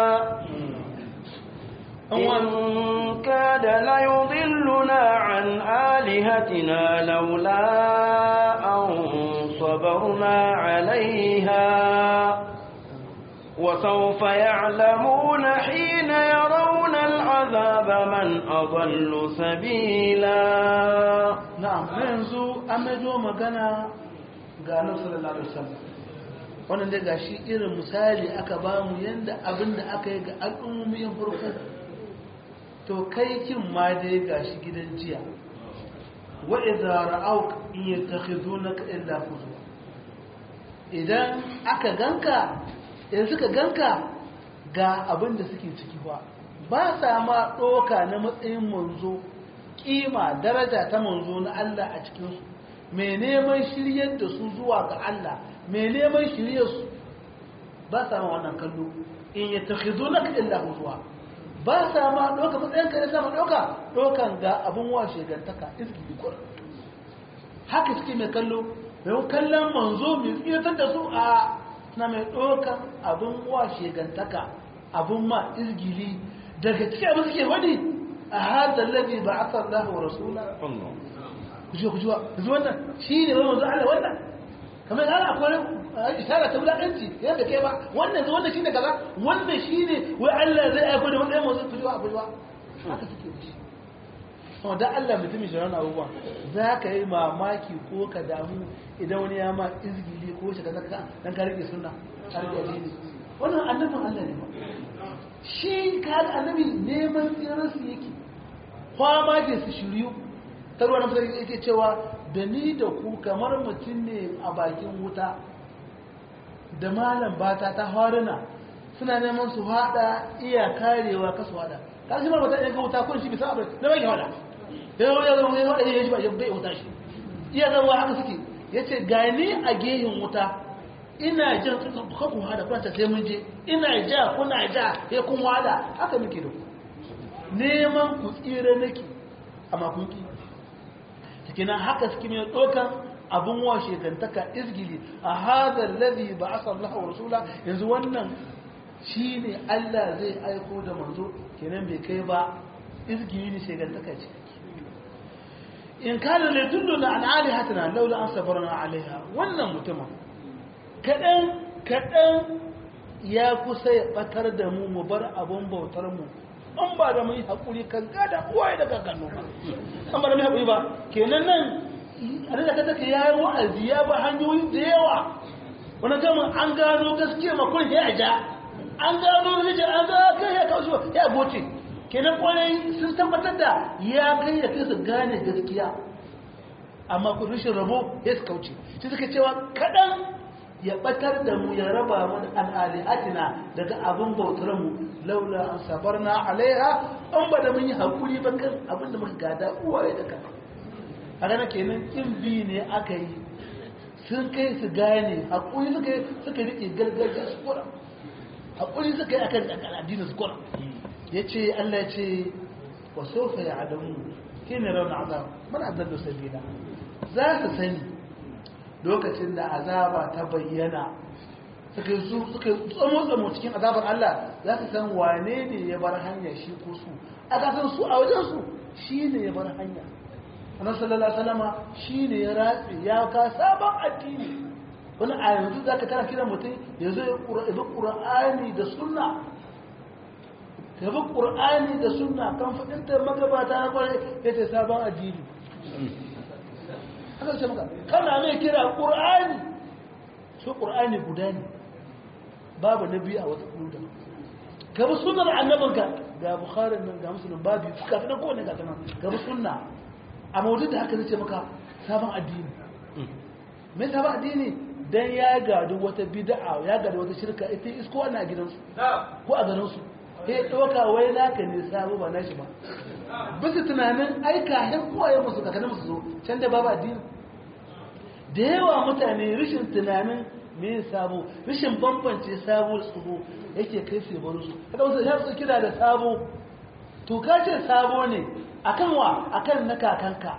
إن كاد ليضلنا عن آلهتنا لولا أن صبرنا عليها وسوف يعلمون حين يرون العذاب من أضل سبيلا نعم منذ أمجو مغانا قال صلى الله عليه وسلم wannan da gashi irin misali aka bamu yanda abinda aka yi ga al'ummomin farko to kai kin ma dai gashi gidan jiya wa idza ra'awk in yattakhizunaka illa huzwa idan aka ganka idan suka ganka ga abinda suke ciki ba sa ma doka na matsayin manzo kima daraja ta manzo na Allah a cikin su me neman shiryar da su zuwa ga Allah me neman shiryar su ba sa ma wannan kallo in yattakhizunaka illa huzwa ba sa ma ɗauka matsayin kare sama ɗaukan ga abin washe gantaka izgili kur haka suke mai kallo mai kallon manzo mai tsiratar da su a suna mai ɗaukan abin washe gantaka abin ma izgili daga cikin abin suke wani a hadar labi ba a san lahu wa rasula kujuwa wannan shi ne wani manzo Allah wannan kamar yana akwai isara ta wulaƙanci yadda kai ba wannan shi ne kaza wannan shi ne wai Allah zai aiko da wani mazu fujuwa haka suke da shi kuma da Allah mutumin shi ranar abubuwa za ka yi mamaki ko ka damu idan wani ya ma izgili ko shi kaza dan ka rike sunna addini wannan annabin Allah ne ba shi ka annabi neman tsirar su yake kwama ke su shiryu tarwa na sai yake cewa da ni da ku kamar mutum ne a bakin wuta da malam bata ta haruna suna neman su hada iya karewa kasu hada kashi ma mata ga wuta kun shi bisa abin da bai hada da ya zo ya hada ya shi ba ya bai wuta shi iya zama haka suke yace gani a gehin wuta ina jin ku hada kuna ta sai mun je ina ja kuna ja sai kun hada haka muke da ku neman ku tsira nake amma kun ki kenan haka suke mai dokan abun washe gantaka izgili a hadar ladhi ba'atha Allahu rasula yanzu wannan shine Allah zai aiko da manzo kenan bai kai ba izgili ne shegantaka ce in kana la dulluna an alihatina laula an sabarna alaiha wannan mutumin kadan ya kusa ya batar da mu bar abun bautar mu an ba da mai hakuri kan gada uwaye da kakannu ba an ba da mai hakuri ba kenan nan a da take yayi wa'azi ya ba hanyoyi da yawa wannan gama an gano gaskiya makon ya ja an gano rije an ga kai ya kawo ya goce kenan kwarai sun tabbatar da ya kai ya kai su gane gaskiya amma ku rishin rabo ya su kauce shi suka cewa kadan ya batar da mu ya raba mu an alihatina daga abin bautar mu laula an sabarna alaiha an ba da mun yi hakuri ba kan abin da muka gada uwaye da kan a gana kenan kin bi ne aka yi sun kai su gane hakuri suka rike gargajiya su kora hakuri suka yi akan addinin su kora yace Allah ya ce wa sawfa ya'lamu kina rauna azab man adallu sabila za su sani lokacin da azaba ta bayyana suka tsamo cikin azabar Allah za su san wane ne ya bar hanya shi ko su aka san su a wajen su shine ya bar hanya annabi sallallahu alaihi wasallama shine ya ratsi ya ka sabon addini wani a yanzu zaka kana kira mutum yazo ya Qur'ani da sunna ka bi Qur'ani da sunna kan fadin ta magabata na kwarai yace sabon addini haka sai maka kana mai kira Qur'ani so Qur'ani guda ne babu nabi a wata kuda ka bi sunnar annabinka ga Bukhari nan ga Muslim babu kafin ko ne ga kana ka bi sunna amma wajen da haka zai ce maka sabon addini mai sabon addini don ya gado wata bida'a ya gado wata shirka ita isko ana gidansu ko a ganinsu ya ɗauka wai naka ne sabo ba nashi ba bisa tunanin aika yan kowaye musu kakanin musu zo can da babu addini da yawa mutane rashin tunanin me sabo rashin bambance sabo da tsoho yake kai su baro su haka wasu ya su kira da sabo to ka ce sabo ne akan wa akan na kakanka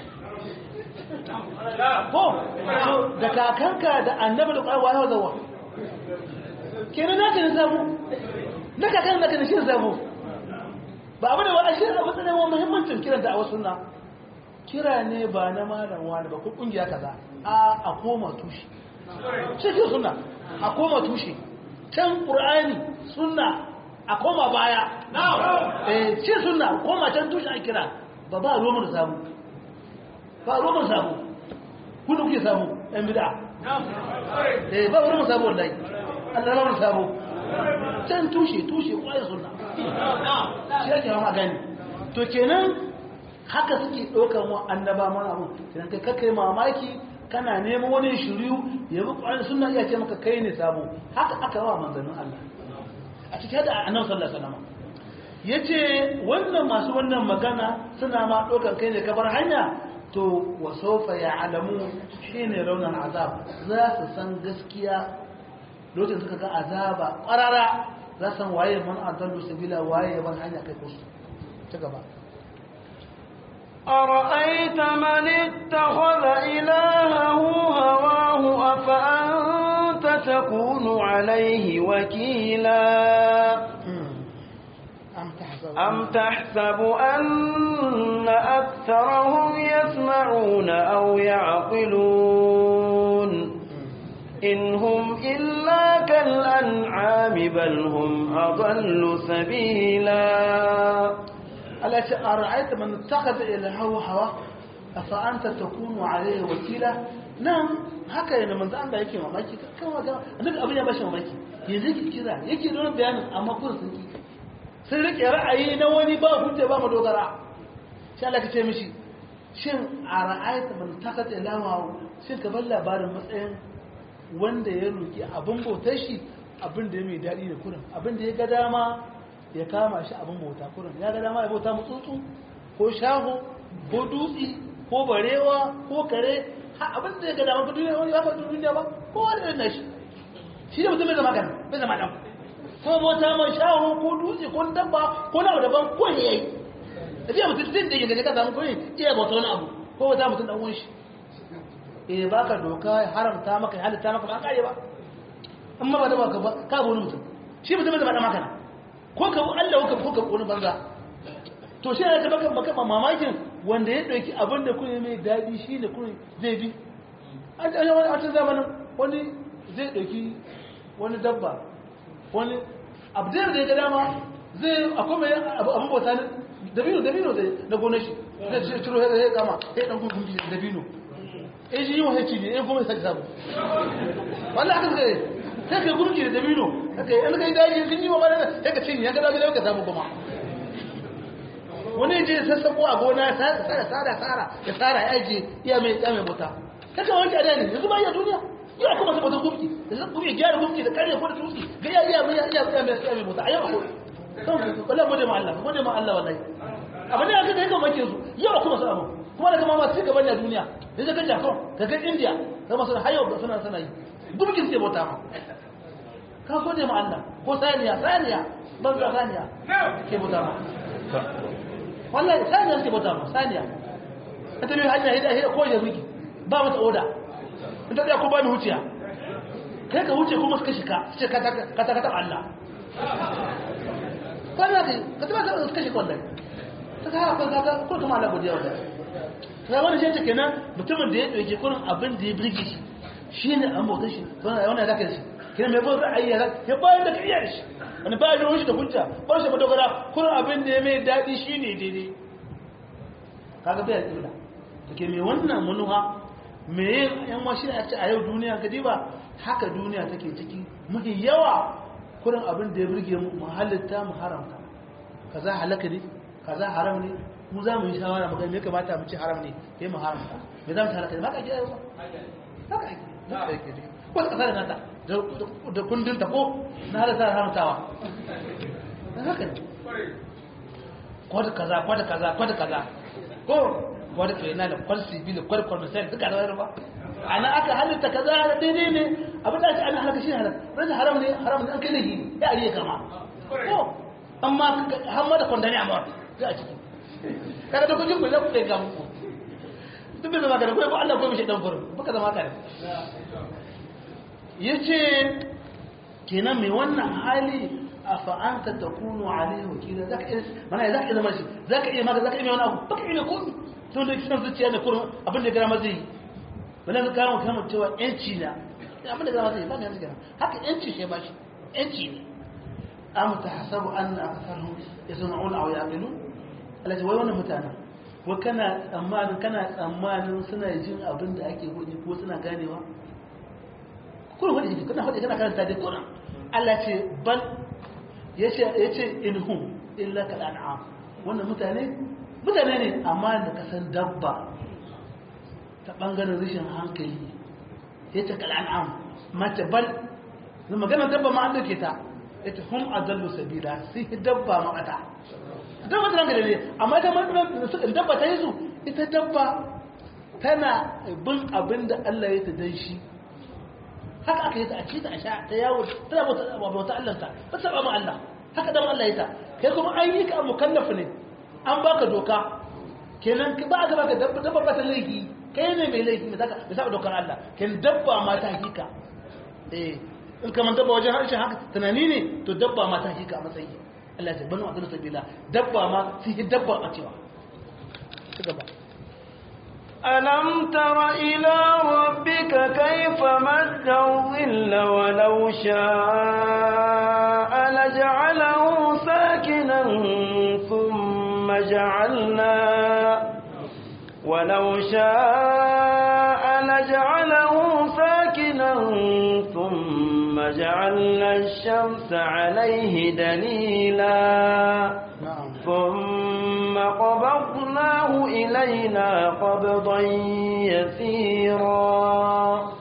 ko da kakanka da annabi da ƙwarwa yawa zawa kenan naka ne sabo na kakan naka ne shi sabo ba abu da wa ashe abu tsanin wa muhimmancin kiran da a wasu na kira ne ba na malam wani ba ko kungiya kaza a koma tushe cikin sunna a koma tushe can qur'ani sunna a koma baya ce sunna koma can tushe a kira ba roman samu ba roman samu kudu kuke samu yan bid'a ba roman samu wallahi Allah roman samu can tushe kwaye sunna shi ake hawa gani to kenan haka suke ɗaukar wa annaba mana abu idan kai kakai mamaki kana neman wani shiriyu ya bi ƙwarar suna iya ce maka kai ne sabo haka aka wa manzannin Allah a cikin da annabi sallallahu alaihi wasallam yace wannan masu wannan magana suna ma ɗaukar kai ne kabar hanya to wa sawfa ya'lamu shine raunan azab za su san gaskiya lokacin suka ga azaba ƙarara za san waye man adallu sabila waye ban hanya kai kusu ta gaba أرأيت من اتخذ إلهه هواه أفأنت تكون عليه وكيلا أم تحسب أن أكثرهم يسمعون أو يعقلون إن هم إلا كالأنعام بل هم أضل سبيلا التي أرأيت من اتخذ إلهه هواه أفأنت تكون عليه وكيلا نعم haka yana manzo Allah yake mamaki kan wajen annabi abin ya bashi mamaki yanzu yake kira yake da wani bayanin amma kun sun ki sun rike ra'ayi na wani ba hujja ba madogara sai Allah ya ce mishi shin a ra'ayta man takata ilama shin ka bar labarin matsayin wanda ya roki abin bautar shi abin da ya mai dadi da kurin abin da ya ga dama ya kama shi abin bauta kurin ya ga dama ya bauta mutsutsu ko shaho ko dutsi ko barewa ko kare abin da ya ga dama duniya wani ya faɗi duniya ba ko wani irin nashi shi ne mutum bai zama kan bai zama dan ko bauta mai shaho ko dutse ko dabba ko na daban ko ne yayi tafiya mutum zai da yake ka samu ko iya bauta wani abu ko bauta mutum dan uwan shi baka doka haramta maka halitta maka ba kare ba amma ba da baka ba ka wani mutum shi mutum bai zama dan makana ko ka Allah ko ka wani banza to shi ne ta baka mamakin wanda ya dauki abin da kuma mai dadi shine kuma zai bi a cikin zamanin wani zai dauki wani dabba wani abdar da ya ga dama zai akwai mai abin bauta ne dabino zai na gonar shi zai ciro ya kama ya dan gungun dabino shi yi wani ci ne kuma sai sabu wallahi haka sai ka gungun da dabino kai an kai daji sun yi wa bana sai ka cinye ka dawo ka samu kuma wani je sassako a gona tsara ya je iya mai bauta kaka wanke a dani yanzu ba iya duniya yau kuma saboda gumki da zan kuma gyara gumki da kare ko da tutsi ga iya mai bauta a yau wallahi gode ma Allah wallahi abin da aka kai makin su yau kuma su abu kuma daga mama su gaban da duniya da zaka Japan ka ga India ka masu hayo da suna yi gumkin sai bauta ma ka gode ma Allah ko saniya banza saniya ke bauta ma wallahi saniya ke bauta ma saniya ta bi hanya hida ko ya zuki ba mata oda in ta ko ba ni huciya kai ka huce kuma suka shika sai ka ta Allah wallahi ka ta suka shika wallahi saka ko kuma Allah godiya wallahi sai wani shi kenan mutumin da ya dauke kurin abin da ya birge shi shine an bauta shi wannan zaka shi kina mai bauta ayyana ya bayan da kiyar shi wani ba da shi da hujja ba shi madogara kurin abin da ya mai dadi shine daidai kaga bai kula take me wannan munuha me yan washi a ce a yau duniya ka diba haka duniya take ciki muke yawa kurin abin da ya burge mu halitta mu haramta kaza halaka ne kaza haram ne mu za mu yi shawara mu ga me kamata mu ci haram ne sai mu haramta me za mu halaka ne ba ka ji ayo ba haka ake ko kasar nata da kundin ta ko na halatta haramtawa haka ne kwada kaza ko wadda ke yana da kwalsi biyu da kwalkwal misali duka da wani ba ana aka halitta kaza da daidai ne abin da ake ana halaka shi halaka rashin haram ne an kai lahi ya ariye kama ko amma hamma da kwandani a mawar za a ciki kaga da kujin kuwa kuɗe ga muku duk bai zama kada ko Allah ko mishi dan furin baka zama kare yace kenan mai wannan hali afa anta takunu alaihi wakila zaka zama shi zaka iya wani abu baka iya komai tun da kisan zuciya ne kurin abin da gara mazai bala ka kawo kamar cewa yanci na abin da gara mazai ba ne yanzu gara haka yanci shi ba shi yanci ne am tahsabu anna aktharuhum yasma'una aw yaqilun alati wai wannan mutane wa kana tsammanin suna jin abin da ake gode ko suna ganewa kullum wanda yake kana karanta dai kullum Allah ce bal yace inhum illa kal an'am wannan mutane ne amma da kasan dabba ta bangaren rashin hankali yace kal an'am mace bal da maganar dabba ma an dake ta yace hum adallu sabila sai dabba ma kata dabba tana gare ne amma ita dabba ta yi su ita dabba tana bin abinda Allah ya ta dan shi haka aka yi ta a ci ta a sha ta yawo tana bauta Allah ta ba saba ma Allah haka dan Allah ya ta kai kuma an yi ka mukallaf ne an baka doka kenan ba ka baka dabba ba ta laifi kai ne mai laifi ne zaka bisa dokar Allah kenan dabba ma ta hakika in ka man dabba wajen harshen haka tunani ne to dabba ma ta hakika a matsayi Allah ya banu adlu sabila dabba ma sai dabba a cewa ci gaba ألم تر إلى ربك كيف مد الظل ولو شاء لجعله ساكنا ثم ولو شاء لجعله ساكنا ثم جعلنا الشمس عليه دليلا ثم قبضناه إلينا قبضا يسيرا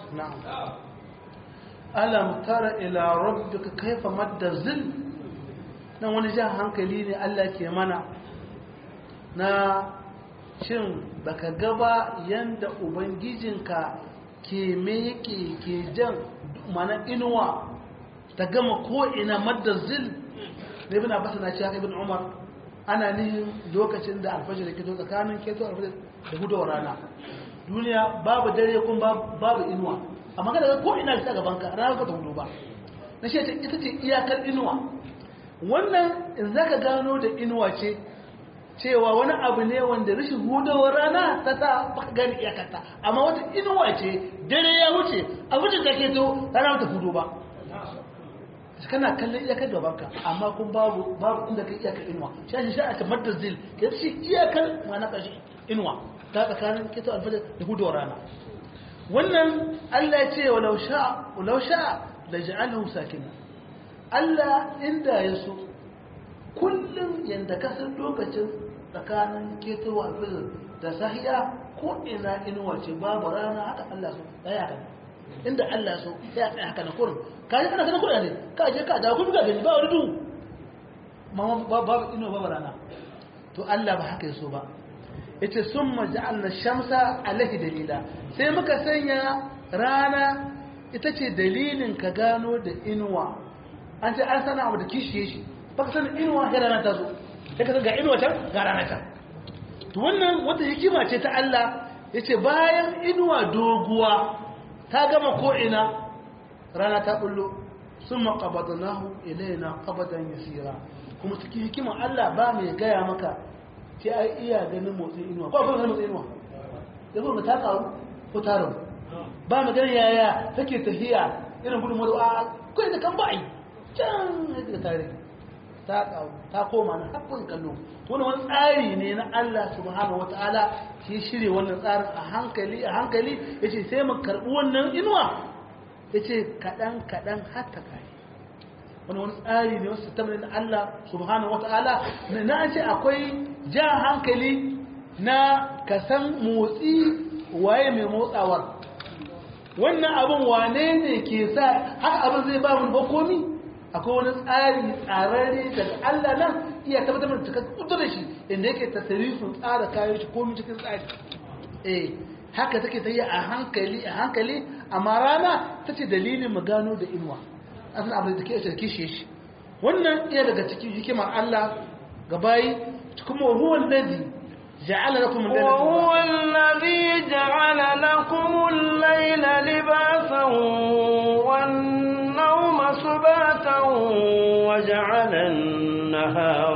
ألم تر إلى ربك كيف مد الظل nan wani jan hankali ne Allah ke mana na shin baka gaba yanda ubangijinka ke meke ke jan mana inuwa ta gama ko ina madda zil ne ibn Abbas na cewa ibn Umar ana nihin lokacin da alfajir ke to tsakanin keto alfajir da gudawar rana duniya babu dare kun babu inuwa amma kada ko ina ta gaban ka rana ka ta hudu ba na shi ita ce iyakar inuwa wannan in zaka gano da inuwa ce cewa wani abu ne wanda rashin hudawar rana ta sa baka gani iyakarta amma wata inuwa ce dare ya wuce a wuce ta ke to rana ta hudu ba kana kallon iyakar gabanka amma kun babu inda ka iyakar inuwa shi a kamar da zil ke shi iyakar mana kashi inuwa ta tsakanin keto alfajar da hudawar rana wannan Allah ya ce walau sha da ja'alahu sakina Allah inda ya so kullum yanda kasar lokacin tsakanin keto alfajar da sahiya ko ina inuwa ce babu rana haka Allah so daya kan inda Allah so ya tsaya haka na kurin kaje kana kana kurin ne ka je ka dawo kuma gani ba wani du mama babu inuwa babu rana to Allah ba haka yaso ba yace summa ja'alna shamsa alaihi dalila sai muka sanya rana ita ce dalilin ka gano da inuwa an ce an sana abu da kishiye shi baka san inuwa ga rana ta zo sai ka ga inuwa ta ga rana ta to wannan wata hikima ce ta Allah yace bayan inuwa doguwa ta gama ko ina rana ta bullo summa qabadnahu ilaina qabadan yasira kuma cikin hikimar Allah ba mai gaya maka ce ai iya ganin motsin inuwa ko akwai motsin inuwa da kuma ta karu ko ta rabu ba mu ganin yaya take tafiya irin gudun madu a kai da kan ba'i can da tare ta karu ta koma na hakkun kallo wani tsari ne na Allah subhanahu wataala shi shirye wannan tsarin a hankali yace sai mu karbi wannan inuwa yace kadan har ta kai wani tsari ne wasu tabbata Allah subhanahu wataala na ce akwai ja hankali na kasan motsi waye mai motsawar wannan abin wane ne ke sa haka abin zai ba mu bakomi akwai wani tsari tsararre daga Allah nan iya tabbatar da cikakken kudu da shi inda yake tasirifin tsara kayan shi komi cikin tsari haka take ta yi a hankali amma rana ta ce dalilin mu gano da inuwa asan abin da ke shirki shi wannan iya daga cikin hikimar Allah gabayi kuma huwan ladhi ja'ala lakum al-layla وهو الذي جعل لكم الليل لباسا والنوم سباتا وجعل النهار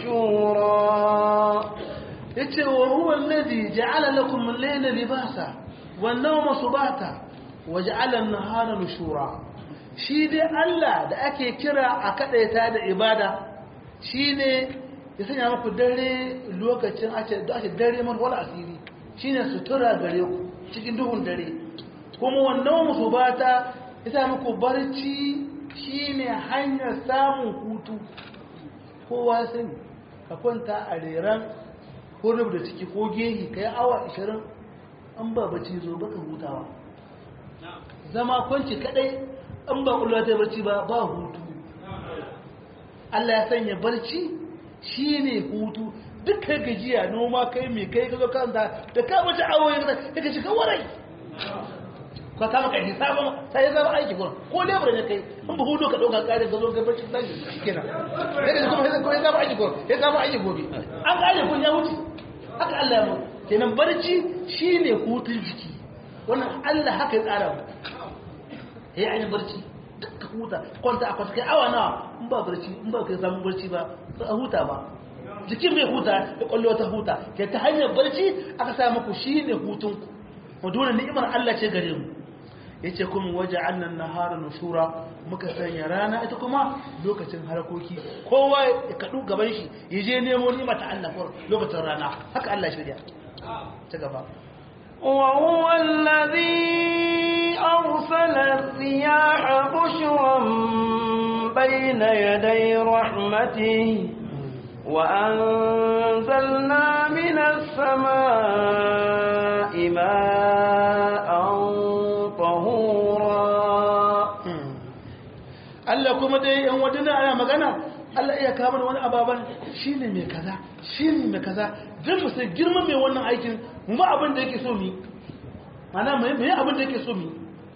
نشورا yace wa huwa alladhi ja'ala lakum al-layla libasa wan-nawma subata wa ja'ala an-nahara nushura shi dai Allah da ake kira a kadaita da ibada shine ya sanya muku dare lokacin ake dare man wala asiri shine sutura gare ku cikin duhun dare kuma wannan musubata ya sa muku barci shine hanyar samun hutu kowa sani ka kwanta a reran ko da ciki ko gehi kai awa 20 an ba bacci zo baka hutawa zama kwanci kadai an ba kullu ta barci ba hutu Allah ya sanya barci shine hutu dukkan gajiya noma kai mai kai kazo kanta da ka bace awoyin da ka shiga warai ka ta maka hisaba sai ya zama aiki gurin ko lebura ne kai an ba hudu ka dauka kare ka zo ga barci sai kenan daga kuma sai ko ya zama aiki gurin ya zama aiki gobe an kare kun ya wuce haka Allah ya mu kenan barci shine hutun jiki wannan Allah haka ya tsara mu yayin barci dukka huta kwanta a kwanta kai awa nawa in ba barci in ba kai samun barci ba a huta ba jikin bai huta ya kwallo ta huta ke ta hanyar barci aka sa muku shine hutun ku mu dole ni'imar Allah ce gare mu yace kuma waja'alna an-nahara nushura muka sanya rana ita kuma lokacin harakoki kowa ya kadu gaban shi yaje nemo ni'imar ta Allah lokacin rana haka Allah shirya ta gaba وهو الذي أرسل الرياح بشرا بين يدي رحمته وأنزلنا من السماء ماء طهورا Allah kuma dai yan wadana ana magana Allah iya kawo mana wani ababan shine mai kaza shine mai kaza dan mu sai girman mai wannan aikin mu ba abin da yake so mi mana mai abin da yake so mi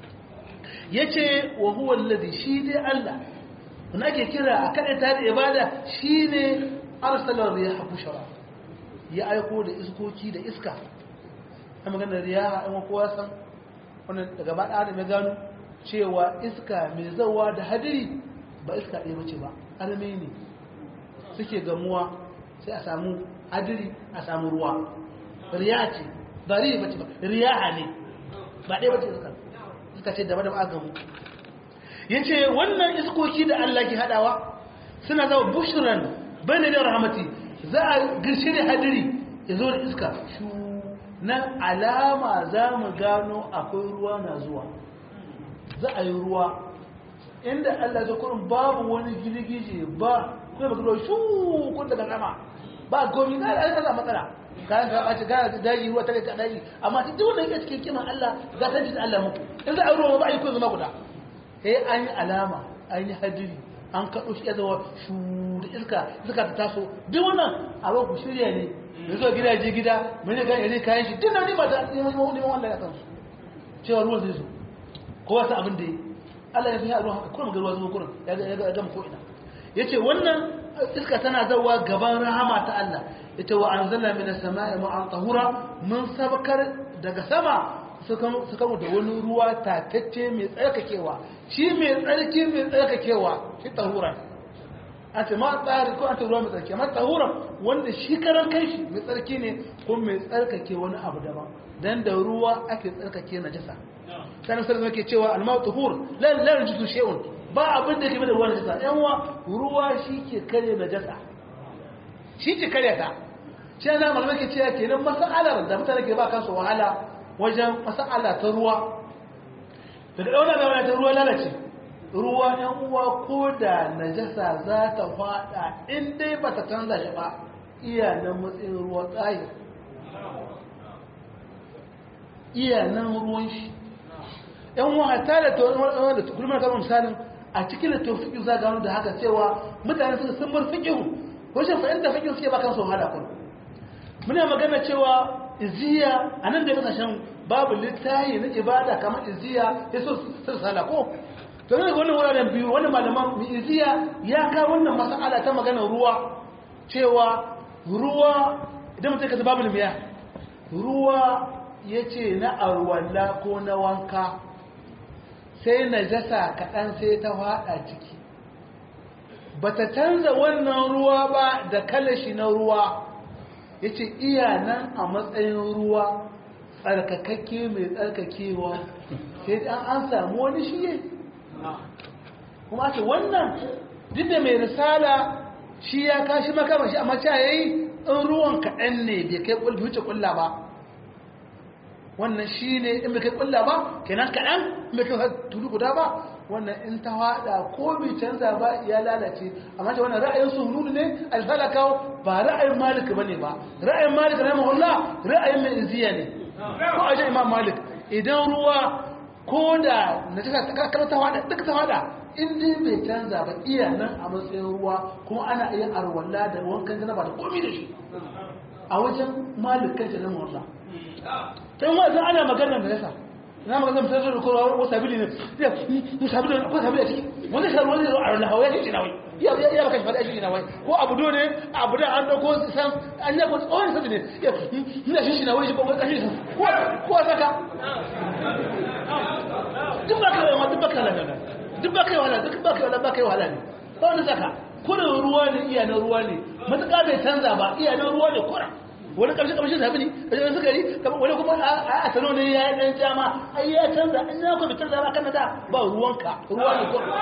yace wa huwa alladhi shi dai Allah wanda ake kira a kada ta da ibada shine arsalar riyaha bushara ya aiko da iskoki da iska a maganar riyaha an kowa san wannan daga ba da mai gano cewa iska mai zawa da hadiri ba iska ɗaya bace ba arme ne suke gamuwa sai a samu hadiri a samu ruwa riyaha ce ba riya bace ba riyaha ne ba ɗaya bace iska ce da aka gamu yace wannan iskoki da Allah ke hadawa suna zawa bushran bane da rahmati za a girshe da hadiri ya zo da iska nan alama za mu gano akwai ruwa na zuwa za a yi ruwa inda Allah ya kurin babu wani girgije ba kuma ba ruwa shu kun daga sama ba gomi na da kaza matsala kayan ka bace ga daji ruwa ta ka daji amma duk wanda yake cikin kiman Allah ga san da Allah muku in za a ruwa ba a yi ko zama guda an yi alama an yi hadiri an kaɗo shi ya zama shu da iska ta taso duk wannan abin ku shirya ne da zuwa gida mai ne gani kayan shi duk na nima da neman wanda ya kansu cewa ruwan zai zo ko wata abin da ya Allah ya fi haɗu haka kuma garuwa zuwa kurin ya gama ko'ina ya ce wannan iska tana zauwa gaban rahama ta Allah ya ce wa an zalla mina sama'i ma'an tahura mun sabakar daga sama su kama da wani ruwa tatacce mai tsarkakewa shi mai tsarki mai tsarkakewa shi tahura an ce ma tsari ko an ta ruwa mai tsarki amma tahura wanda shi karan kai shi mai tsarki ne ko mai tsarkake wani abu daban dan da ruwa ake tsarkake najasa sanan sai yake cewa al-ma'u tahur la yajuzu shay'un ba abin da yake da ruwa najasa yanwa ruwa shi ke kare najasa shi ke kare ta shi ana malamai ke cewa kenan mas'alar da mutane ke ba kansu wahala wajen mas'ala ta ruwa daga dauna da ta ruwa lalace ruwa yan uwa ko da najasa za ta fada in dai ba ta canza shi ba iya nan matsayin ruwa tsayi iya nan ruwan shi yan uwa hatta da kulmar kamar misalin a cikin da tofiki za gano da haka cewa mutane suka sun bar fikihu wajen fa'in da fikihu suke ba kansu wahala kun muna magana cewa iziya a nan da kasashen babu littayi na ibada kamar iziya ya so sun sala ko to ne wannan wuraren biyu wannan malaman mai iziya ya kawo wannan mas'ala ta magana ruwa cewa ruwa idan mutum ka ta babu miya ruwa yace na arwalla ko na wanka sai najasa kaɗan sai ta faɗa ciki bata canza wannan ruwa ba da kalashi na ruwa yace iya nan a matsayin ruwa tsarkakakke mai tsarkakewa sai an samu wani shiye kuma ce wannan duk da mai risala shi ya kashi makama shi amma cewa yayi in ruwan kaɗan ne bai kai wuce kulla ba wannan shi ne in bai kai kulla ba kenan kaɗan in bai kai tudu guda ba wannan in ta haɗa ko bai canza ba ya lalace amma ce wannan ra'ayin sununu ne alfalakawo ba ra'ayin malik ba ne ba ra'ayin malik na mahulla ra'ayin mai iziya ne ko aje imam malik idan ruwa ko da na ta haɗa duka ta haɗa in dai bai canza ba iya nan a matsayin ruwa kuma ana iya arwalla da wankan janaba da komi da shi a wajen malik kan janar mahulla ta yi wa'azin ana maganar da yasa na magana mutum zai rukuru wasu sabili ne ko sabili a ciki wani sharuwa zai zo a rahawa ya ce na wai ya baka shi faɗa shi na wai ko abu do ne abu da an dauko san an yako tsohon sabi ne yana shi na wai shi kuma kashi ko saka duk ba kai wahala duk ba kai wahala duk ba kai wahala duk ba kai wahala ba kai wahala ne ba wani saka kurin ruwa ne iya na ruwa ne matuƙa bai canza ba iya na ruwa ne kura wani ƙarshe ƙarshe zafi ne ƙarshe sukari wani kuma a salo ne ya yi ɗan jama ai ya canza an yi kuma canza ba kan da ba ruwanka ruwa ne kura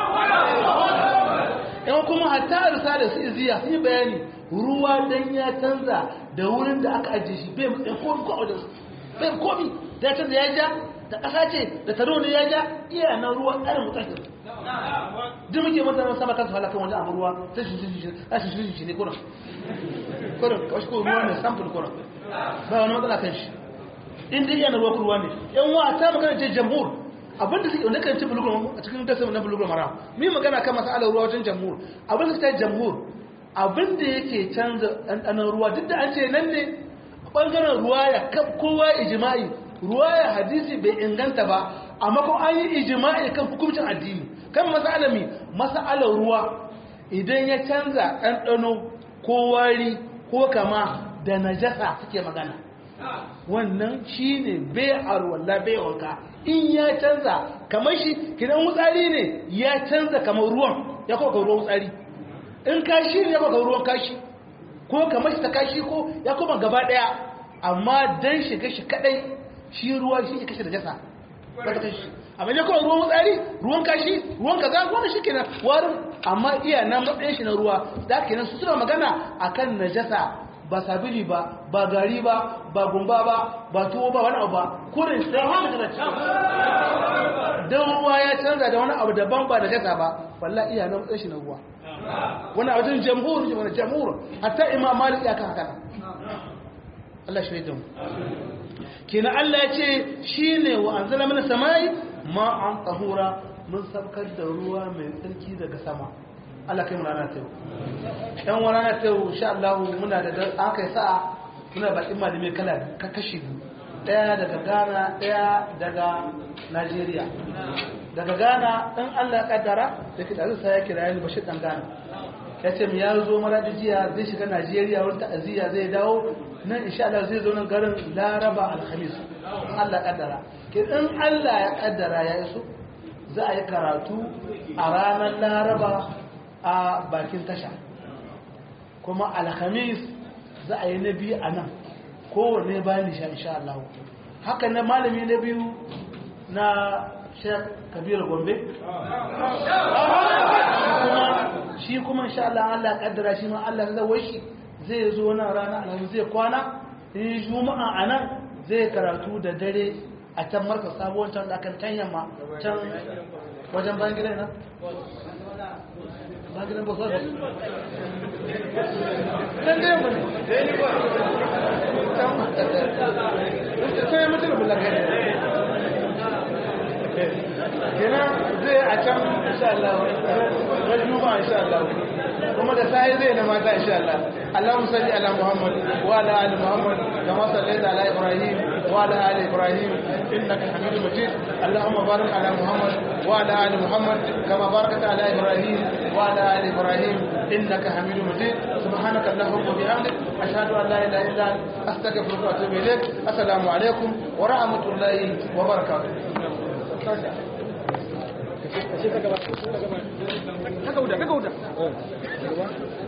yan kuma hatta a risala su iziya sun yi bayani ruwa dan ya canza da wurin da aka ajiye shi bai matsayin komi ko a wajen bai komi da ya canza ya ja da ƙasa ce da taro ne ya ja iya na ruwa ƙarin mutahir duk muke mutanen sama kansu halakan wani abu ruwa ta shi ne kuran kawai ko ruwa ne samfur kuran ba wani matsala kan shi inda iya na ruwa ne yan wa ta magana ce jamhur abinda suke wanda kan ci bulugul a cikin dasar na bulugul mara mu yi magana kan masalar ruwa wajen jamhur abinda suka yi jamhur abinda yake canza ɗanɗanon ruwa duk da an ce nan ne ɓangaren ruwa ya kowa ijima'i ruwa ya hadisi bai inganta ba amma ko an yi ijima'i kan hukuncin addini kan masalar ruwa idan ya canza ɗanɗano ko wari ko kama da najasa suke magana wannan shi ne bai arwalla bai wanka in ya canza kamar shi kidan wutsari ne ya canza kamar ruwan ya koka ruwan wutsari in kashi ne ya koka ruwan kashi ko kamar shi ta kashi ko ya koma gaba daya amma dan shiga shi kadai shi ruwa shi ke kashe da jasa ba ta kashi amma ne kuma ruwan wutsari ruwan kashi ruwan kaza wannan shi kenan warin amma iya nan matsayin shi na ruwa da kenan su suna magana akan najasa ba sabili ba gari ba gumba ba tuwo ba wani abu ba kurin sai wani daga cikin don ruwa ya canza da wani abu daban ba da jasa ba wallahi iya nan matsayin shi na ruwa wani abin jamhur ne wani jamhur hatta imam malik ya kan haka Allah shi da mu kenan Allah ya ce shine wa anzala minas samai ma'an tahura mun sabkar da ruwa mai tsarki daga sama Allah kai mu rana ta yau ɗan wani rana ta yau insha Allah muna da aka yi sa'a muna bakin malamai kala ka kashi ɗaya daga Ghana ɗaya daga Najeriya daga Ghana ɗan Allah ya kaddara da ke tare sai ya kira yani Bashir ɗan Ghana ya ce ya zo maradi jiya zai shiga Najeriya wurin ta'aziyya zai dawo nan insha Allah zai zo nan garin Laraba Alhamis Allah ya kaddara in Allah ya kaddara ya iso za a yi karatu a ranar Laraba a bakin tasha kuma Alhamis za a yi na biyu a nan kowane bayan nisha insha Allah haka na malami na biyu na Sheikh Kabir Gombe shi kuma insha Allah Allah kaddara shi ma Allah zai wai shi zai zo nan rana Alhamis zai kwana in Juma'a a nan zai karatu da dare a can marka sabuwar can da kan yamma can wajen bayan gidan nan ba gidan ba sai dan dai mun dai ni ba sai mutum bulla kai kenan zai a can insha Allah ran juma'a insha Allah kuma da sai zai na mata insha Allah Allahumma salli ala Muhammad wa ala ali Muhammad kama sallaita ala Ibrahim wa ala ali Ibrahim innaka Hamidum Majid Allahumma barik ala Muhammad wa ala ali Muhammad kama barakta ala Ibrahim wa ala ali Ibrahim innaka Hamidum Majid subhanaka Allahumma wa bihamdik ashhadu an la ilaha illa anta astaghfiruka wa atubu ilaik assalamu alaikum wa rahmatullahi wa barakatuh ka gauda